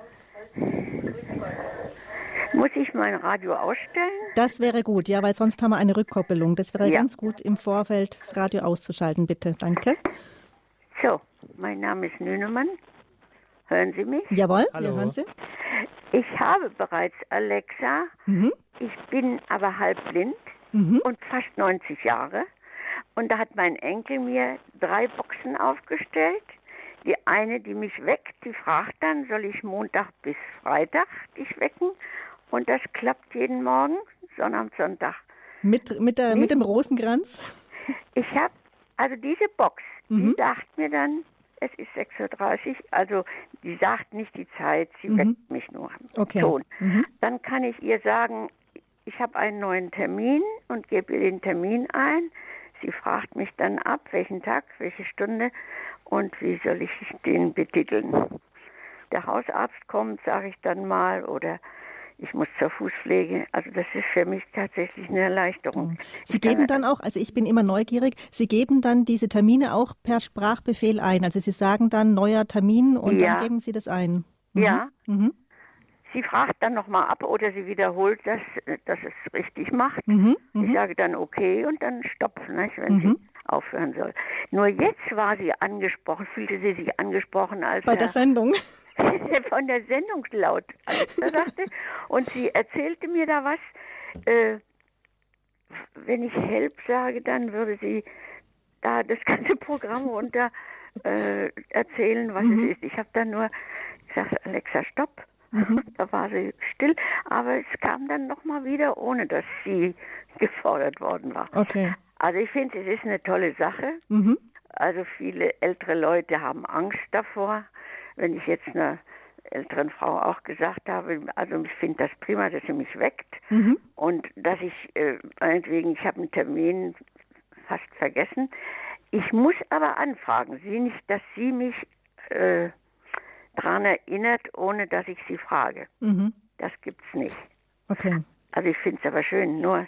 Muss ich mein Radio ausstellen? Das wäre gut, ja, weil sonst haben wir eine Rückkoppelung. Das wäre Ja. ganz gut, im Vorfeld das Radio auszuschalten, bitte. Danke. So, mein Name ist Nünemann. Hören Sie mich? Jawohl, Hallo. wir hören Sie. Ich habe bereits Alexa. Mhm. Ich bin aber halbblind Mhm. und fast neunzig Jahre. Und da hat mein Enkel mir drei Boxen aufgestellt. Die eine, die mich weckt, die fragt dann, soll ich Montag bis Freitag dich wecken? Und das klappt jeden Morgen, Sonnabend, Sonntag. Mit, mit, der, mit dem Rosenkranz. Ich habe, also diese Box, Mhm. die sagt mir dann, es ist sechs Uhr dreißig, also die sagt nicht die Zeit, sie Mhm. weckt mich nur. Okay. Ton. Mhm. Dann kann ich ihr sagen, ich habe einen neuen Termin und gebe ihr den Termin ein. Sie fragt mich dann ab, welchen Tag, welche Stunde und wie soll ich den betiteln. Der Hausarzt kommt, sage ich dann mal, oder ich muss zur Fußpflege. Also das ist für mich tatsächlich eine Erleichterung. Sie geben dann auch, also ich bin immer neugierig, Sie geben dann diese Termine auch per Sprachbefehl ein. Also Sie sagen dann neuer Termin und ja. dann geben Sie das ein. Mhm. Ja. Mhm. Sie fragt dann nochmal ab oder sie wiederholt, dass, dass es richtig macht. Mhm. Ich Mhm. sage dann okay und dann stopp, nicht, wenn Mhm. sie aufhören soll. Nur jetzt war sie angesprochen, fühlte sie sich angesprochen, als Bei der Sendung. von der Sendung laut Alexa sagte. Und sie erzählte mir da was. Äh, wenn ich Help sage, dann würde sie da das ganze Programm runter äh, erzählen, was mhm. es ist. Ich habe dann nur gesagt, Alexa, stopp. Mhm. Da war sie still, aber es kam dann nochmal wieder, ohne dass sie gefordert worden war. Okay. Also ich finde, es ist eine tolle Sache. Mhm. Also viele ältere Leute haben Angst davor. Wenn ich jetzt einer älteren Frau auch gesagt habe, also ich finde das prima, dass sie mich weckt Mhm. und dass ich, äh, meinetwegen, ich habe einen Termin fast vergessen. Ich muss aber anfragen, sie nicht, dass sie mich äh, daran erinnert, ohne dass ich sie frage. Mhm. Das gibt's nicht. Okay. Also ich finde es aber schön, nur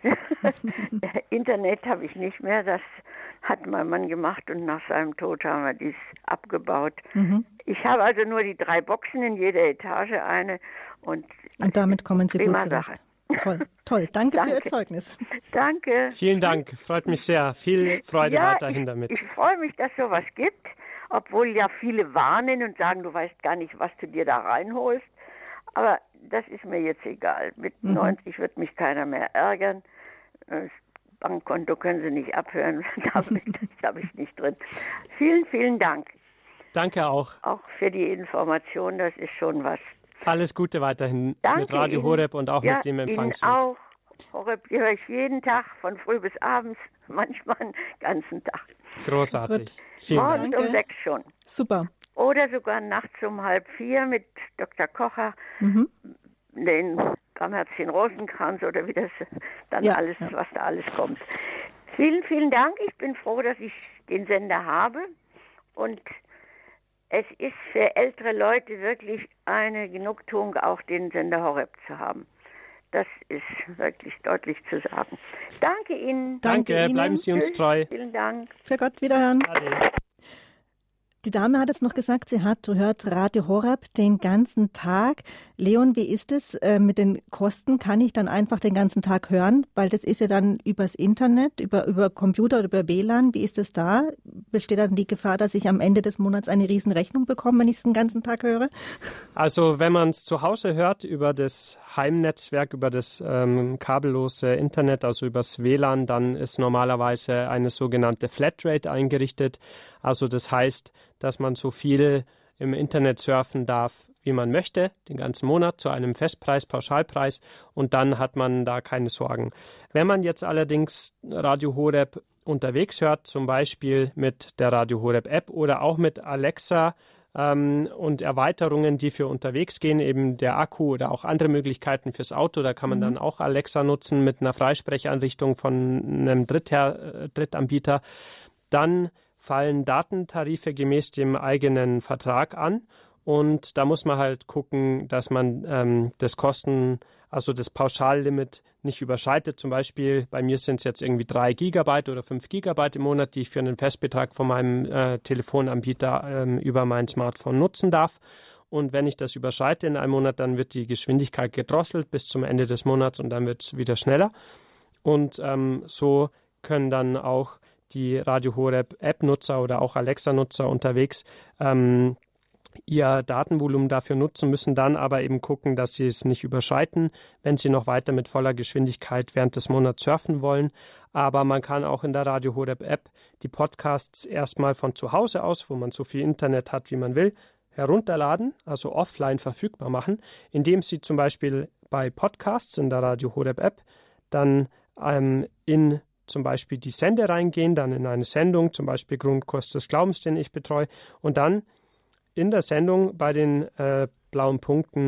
Internet habe ich nicht mehr, das hat mein Mann gemacht und nach seinem Tod haben wir dies abgebaut. Mhm. Ich habe also nur die drei Boxen, in jeder Etage eine und, und damit kommen Sie gut zurecht. Sache. Toll, toll. Danke, Danke für Ihr Zeugnis. Danke. Vielen Dank, freut mich sehr. Viel Freude ja, weiterhin ich, damit. Ich freue mich, dass sowas gibt, obwohl ja viele warnen und sagen, du weißt gar nicht, was du dir da reinholst. Aber das ist mir jetzt egal. Mit mhm. neunzig wird mich keiner mehr ärgern. Das Bankkonto können Sie nicht abhören. Das habe ich nicht drin. Vielen, vielen Dank. Danke auch. Auch für die Information, das ist schon was. Alles Gute weiterhin Danke mit Radio Ihnen. Horeb und auch ja, mit dem Empfangsweg. Ihnen auch. Horeb höre ich jeden Tag, von früh bis abends, manchmal den ganzen Tag. Großartig. Gut. Vielen Morgens Dank. um sechs schon. Super. Oder sogar nachts um halb vier mit Doktor Kocher, Mhm. den Barmherzchen Rosenkranz oder wie das dann Ja, alles, ja. was da alles kommt. Vielen, vielen Dank. Ich bin froh, dass ich den Sender habe. Und es ist für ältere Leute wirklich eine Genugtuung, auch den Sender Horeb zu haben. Das ist wirklich deutlich zu sagen. Danke Ihnen. Danke, Danke, Ihnen. bleiben Sie uns treu. Vielen Dank. Für Gott, wiederhören. Ade. Die Dame hat jetzt noch gesagt, sie hat hört Radio Horeb den ganzen Tag. Leon, wie ist es äh, mit den Kosten? Kann ich dann einfach den ganzen Tag hören? Weil das ist ja dann übers Internet, über, über Computer oder über W L A N. Wie ist es da? Besteht dann die Gefahr, dass ich am Ende des Monats eine Riesenrechnung bekomme, wenn ich es den ganzen Tag höre? Also wenn man es zu Hause hört über das Heimnetzwerk, über das ähm, kabellose Internet, also übers W L A N, dann ist normalerweise eine sogenannte Flatrate eingerichtet. Also das heißt, dass man so viel im Internet surfen darf, wie man möchte, den ganzen Monat zu einem Festpreis, Pauschalpreis, und dann hat man da keine Sorgen. Wenn man jetzt allerdings Radio Horeb unterwegs hört, zum Beispiel mit der Radio Horeb App oder auch mit Alexa ähm, und Erweiterungen, die für unterwegs gehen, eben der Akku oder auch andere Möglichkeiten fürs Auto, da kann man mhm. dann auch Alexa nutzen mit einer Freisprecheinrichtung von einem Dritther- äh, Drittanbieter, dann fallen Datentarife gemäß dem eigenen Vertrag an und da muss man halt gucken, dass man ähm, das Kosten, also das Pauschallimit nicht überschreitet. Zum Beispiel bei mir sind es jetzt irgendwie drei Gigabyte oder fünf Gigabyte im Monat, die ich für einen Festbetrag von meinem äh, Telefonanbieter ähm, über mein Smartphone nutzen darf. Und wenn ich das überschreite in einem Monat, dann wird die Geschwindigkeit gedrosselt bis zum Ende des Monats und dann wird es wieder schneller. Und ähm, so können dann auch die Radio Horeb App-Nutzer oder auch Alexa-Nutzer unterwegs ähm, ihr Datenvolumen dafür nutzen, müssen dann aber eben gucken, dass sie es nicht überschreiten, wenn sie noch weiter mit voller Geschwindigkeit während des Monats surfen wollen. Aber man kann auch in der Radio Horeb App die Podcasts erstmal von zu Hause aus, wo man so viel Internet hat, wie man will, herunterladen, also offline verfügbar machen, indem sie zum Beispiel bei Podcasts in der Radio Horeb App dann ähm, in zum Beispiel die Sende reingehen, dann in eine Sendung, zum Beispiel Grundkurs des Glaubens, den ich betreue, und dann in der Sendung bei den äh, blauen Punkten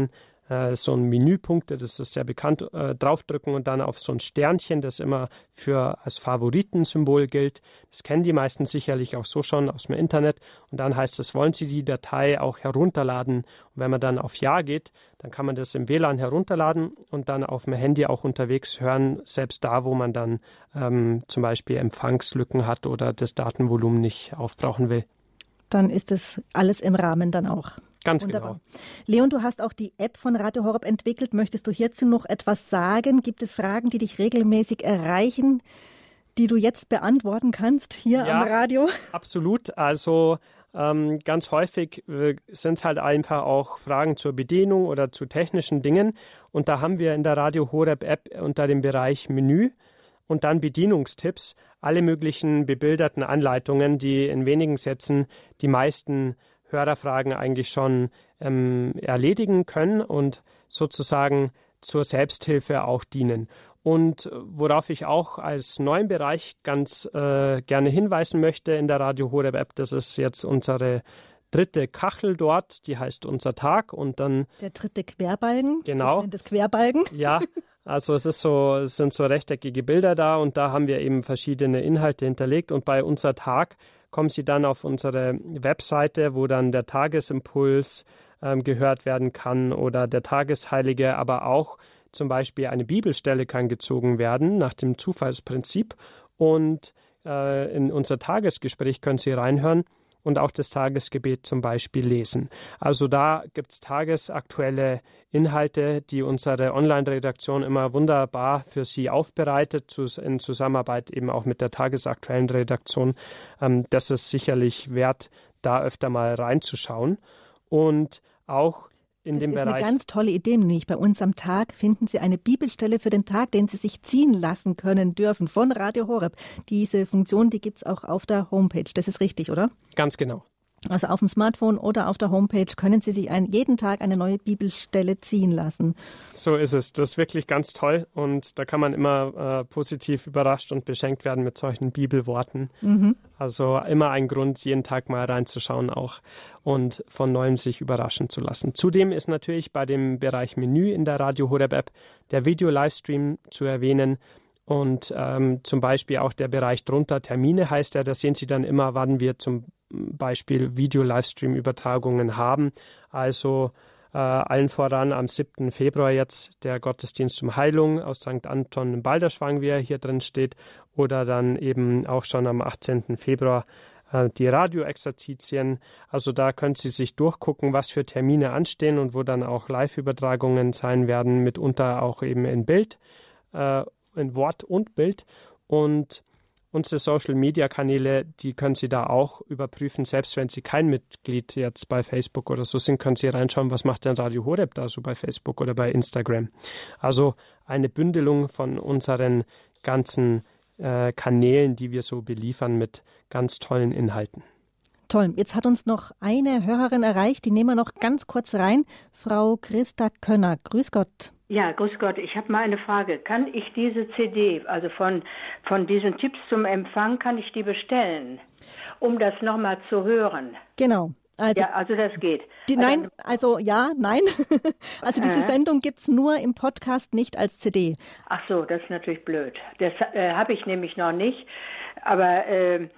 äh, so ein Menüpunkt, das ist sehr bekannt, äh, draufdrücken und dann auf so ein Sternchen, das immer für als Favoritensymbol gilt. Das kennen die meisten sicherlich auch so schon aus dem Internet. Und dann heißt es, wollen Sie die Datei auch herunterladen? Und wenn man dann auf Ja geht, dann kann man das im W L A N herunterladen und dann auf dem Handy auch unterwegs hören, selbst da, wo man dann ähm, zum Beispiel Empfangslücken hat oder das Datenvolumen nicht aufbrauchen will. Dann ist das alles im Rahmen dann auch. Ganz Wunderbar. genau. Leon, du hast auch die App von Radio Horeb entwickelt. Möchtest du hierzu noch etwas sagen? Gibt es Fragen, die dich regelmäßig erreichen, die du jetzt beantworten kannst hier ja, am Radio? Absolut. Also ähm, ganz häufig äh, sind es halt einfach auch Fragen zur Bedienung oder zu technischen Dingen. Und da haben wir in der Radio Horeb App unter dem Bereich Menü und dann Bedienungstipps alle möglichen bebilderten Anleitungen, die in wenigen Sätzen die meisten Hörerfragen eigentlich schon ähm, erledigen können und sozusagen zur Selbsthilfe auch dienen. Und worauf ich auch als neuen Bereich ganz äh, gerne hinweisen möchte in der Radio Horeb App, das ist jetzt unsere dritte Kachel dort, die heißt Unser Tag und dann der dritte Querbalken. Genau. Ich nenne das Querbalken. Ja. Also es ist so, es sind so rechteckige Bilder da und da haben wir eben verschiedene Inhalte hinterlegt und bei Unser Tag kommen Sie dann auf unsere Webseite, wo dann der Tagesimpuls ähm, gehört werden kann oder der Tagesheilige, aber auch zum Beispiel eine Bibelstelle kann gezogen werden nach dem Zufallsprinzip und äh, in unser Tagesgespräch können Sie reinhören und auch das Tagesgebet zum Beispiel lesen. Also da gibt es tagesaktuelle Inhalte, die unsere Online-Redaktion immer wunderbar für Sie aufbereitet, in Zusammenarbeit eben auch mit der tagesaktuellen Redaktion. Das ist sicherlich wert, da öfter mal reinzuschauen. Und auch in das dem ist Bereich. Eine ganz tolle Idee, nämlich bei uns am Tag finden Sie eine Bibelstelle für den Tag, den Sie sich ziehen lassen können dürfen von Radio Horeb. Diese Funktion, die gibt es auch auf der Homepage. Das ist richtig, oder? Ganz genau. Also auf dem Smartphone oder auf der Homepage können Sie sich ein, jeden Tag eine neue Bibelstelle ziehen lassen. So ist es. Das ist wirklich ganz toll und da kann man immer äh, positiv überrascht und beschenkt werden mit solchen Bibelworten. Mhm. Also immer ein Grund, jeden Tag mal reinzuschauen auch und von Neuem sich überraschen zu lassen. Zudem ist natürlich bei dem Bereich Menü in der Radio Horeb App der Video-Livestream zu erwähnen. Und ähm, zum Beispiel auch der Bereich drunter, Termine heißt ja, da sehen Sie dann immer, wann wir zum Beispiel Video-Livestream-Übertragungen haben. Also äh, allen voran am siebten Februar jetzt der Gottesdienst um Heilung aus Sankt Anton im Balderschwang, wie er hier drin steht. Oder dann eben auch schon am achtzehnten Februar äh, die Radioexerzitien. Also da können Sie sich durchgucken, was für Termine anstehen und wo dann auch Live-Übertragungen sein werden, mitunter auch eben in Bild. Äh, in Wort und Bild und unsere Social-Media-Kanäle, die können Sie da auch überprüfen, selbst wenn Sie kein Mitglied jetzt bei Facebook oder so sind, können Sie reinschauen, was macht denn Radio Horeb da so bei Facebook oder bei Instagram. Also eine Bündelung von unseren ganzen äh, Kanälen, die wir so beliefern mit ganz tollen Inhalten. Toll. Jetzt hat uns noch eine Hörerin erreicht, die nehmen wir noch ganz kurz rein. Frau Christa Könner, grüß Gott. Ja, grüß Gott. Ich habe mal eine Frage. Kann ich diese C D, also von, von diesen Tipps zum Empfang, kann ich die bestellen, um das nochmal zu hören? Genau. Also, ja, also das geht. Die, nein, also ja, nein. Also diese äh. Sendung gibt es nur im Podcast, nicht als C D. Ach so, das ist natürlich blöd. Das äh, habe ich nämlich noch nicht. Aber äh,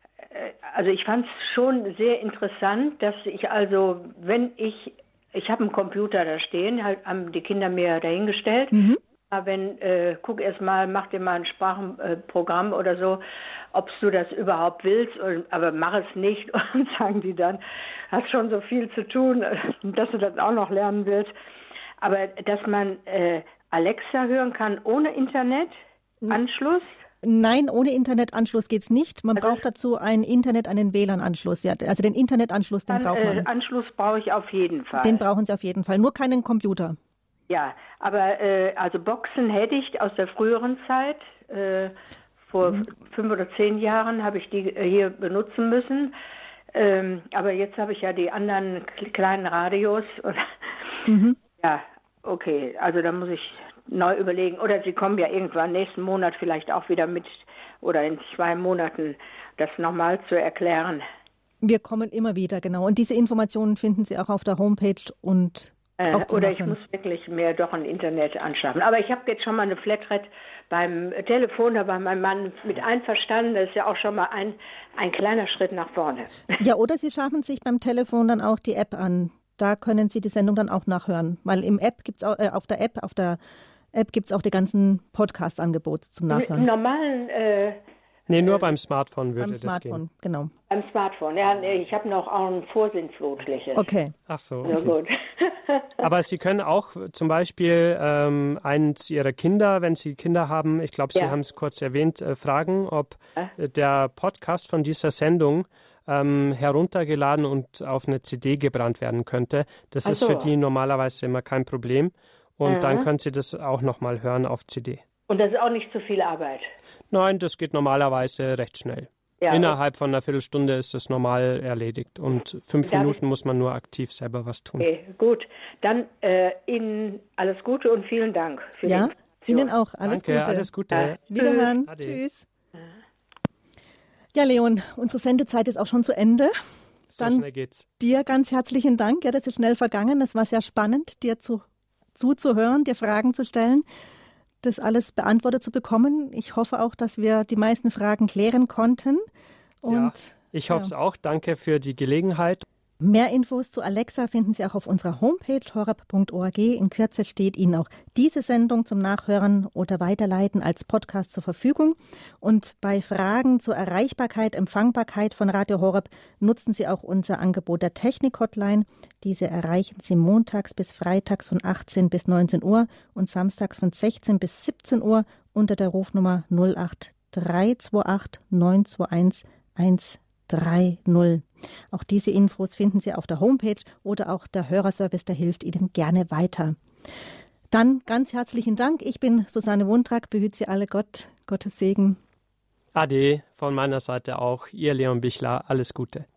also ich fand es schon sehr interessant, dass ich also, wenn ich Ich habe einen Computer da stehen, halt haben die Kinder mir dahingestellt. Mhm. Aber wenn, äh, guck erst mal, mach dir mal ein Sprachenprogramm äh, oder so, ob du das überhaupt willst, und, aber mach es nicht. Und sagen die dann, hast schon so viel zu tun, dass du das auch noch lernen willst. Aber dass man äh, Alexa hören kann ohne Internetanschluss? Nein, ohne Internetanschluss geht's nicht. Man also braucht dazu ein Internet, einen W L A N-Anschluss. Ja, also den Internetanschluss, den dann, braucht man. Äh, Anschluss brauche ich auf jeden Fall. Den brauchen Sie auf jeden Fall, nur keinen Computer. Ja, aber äh, also Boxen hätte ich aus der früheren Zeit. Äh, vor mhm. fünf oder zehn Jahren habe ich die äh, hier benutzen müssen. Ähm, aber jetzt habe ich ja die anderen kleinen Radios. Und mhm. Ja, okay, also da muss ich neu überlegen. Oder Sie kommen ja irgendwann nächsten Monat vielleicht auch wieder mit oder in zwei Monaten das nochmal zu erklären. Wir kommen immer wieder, genau. Und diese Informationen finden Sie auch auf der Homepage und Äh, oder ich muss wirklich mir doch ein Internet anschaffen. Aber ich habe jetzt schon mal eine Flatrate beim Telefon, da war mein Mann mit einverstanden. Das ist ja auch schon mal ein, ein kleiner Schritt nach vorne. Ja, oder Sie schaffen sich beim Telefon dann auch die App an. Da können Sie die Sendung dann auch nachhören. Weil im App gibt's auch, äh, auf der App, auf der App gibt es auch die ganzen Podcast-Angebote zum Nachhören. Im normalen... Äh, Nee, nur beim Smartphone würde beim Smartphone, das gehen. Genau. Beim Smartphone, ja, nee, ich habe noch auch ein vorsinnflutliches. Okay. Ach so. Okay. Ja, gut. Aber Sie können auch zum Beispiel ähm, eins Ihrer Kinder, wenn Sie Kinder haben, ich glaube, Sie ja. haben es kurz erwähnt, äh, fragen, ob äh? der Podcast von dieser Sendung ähm, heruntergeladen und auf eine C D gebrannt werden könnte. Das Ach ist so. für die normalerweise immer kein Problem. Und mhm. dann können Sie das auch nochmal hören auf C D. Und das ist auch nicht zu viel Arbeit? Nein, das geht normalerweise recht schnell. Ja, Innerhalb von einer Viertelstunde ist das normal erledigt und fünf Darf Minuten ich? muss man nur aktiv selber was tun. Okay, gut. Dann äh, Ihnen alles Gute und vielen Dank für Ja, die Ihnen auch. Alles Danke, Gute. alles Gute. Ja. Wiederhören. Ade. Tschüss. Ja, Leon, unsere Sendezeit ist auch schon zu Ende. So Dann schnell geht's. dir ganz herzlichen Dank. Ja, das ist schnell vergangen. Es war sehr spannend, dir zu, zuzuhören, dir Fragen zu stellen, das alles beantwortet zu bekommen. Ich hoffe auch, dass wir die meisten Fragen klären konnten. Und Ja, ich hoffe es ja. auch. Danke für die Gelegenheit. Mehr Infos zu Alexa finden Sie auch auf unserer Homepage horeb punkt org. In Kürze steht Ihnen auch diese Sendung zum Nachhören oder Weiterleiten als Podcast zur Verfügung. Und bei Fragen zur Erreichbarkeit, Empfangbarkeit von Radio Horeb nutzen Sie auch unser Angebot der Technik-Hotline. Diese erreichen Sie montags bis freitags von achtzehn bis neunzehn Uhr und samstags von sechzehn bis siebzehn Uhr unter der Rufnummer null acht drei zwei acht neun zwei eins eins drei null. Auch diese Infos finden Sie auf der Homepage oder auch der Hörerservice, der hilft Ihnen gerne weiter. Dann ganz herzlichen Dank. Ich bin Susanne Wundrak. Behüt Sie alle Gott. Gottes Segen. Ade, von meiner Seite auch. Ihr Leon Bichler. Alles Gute.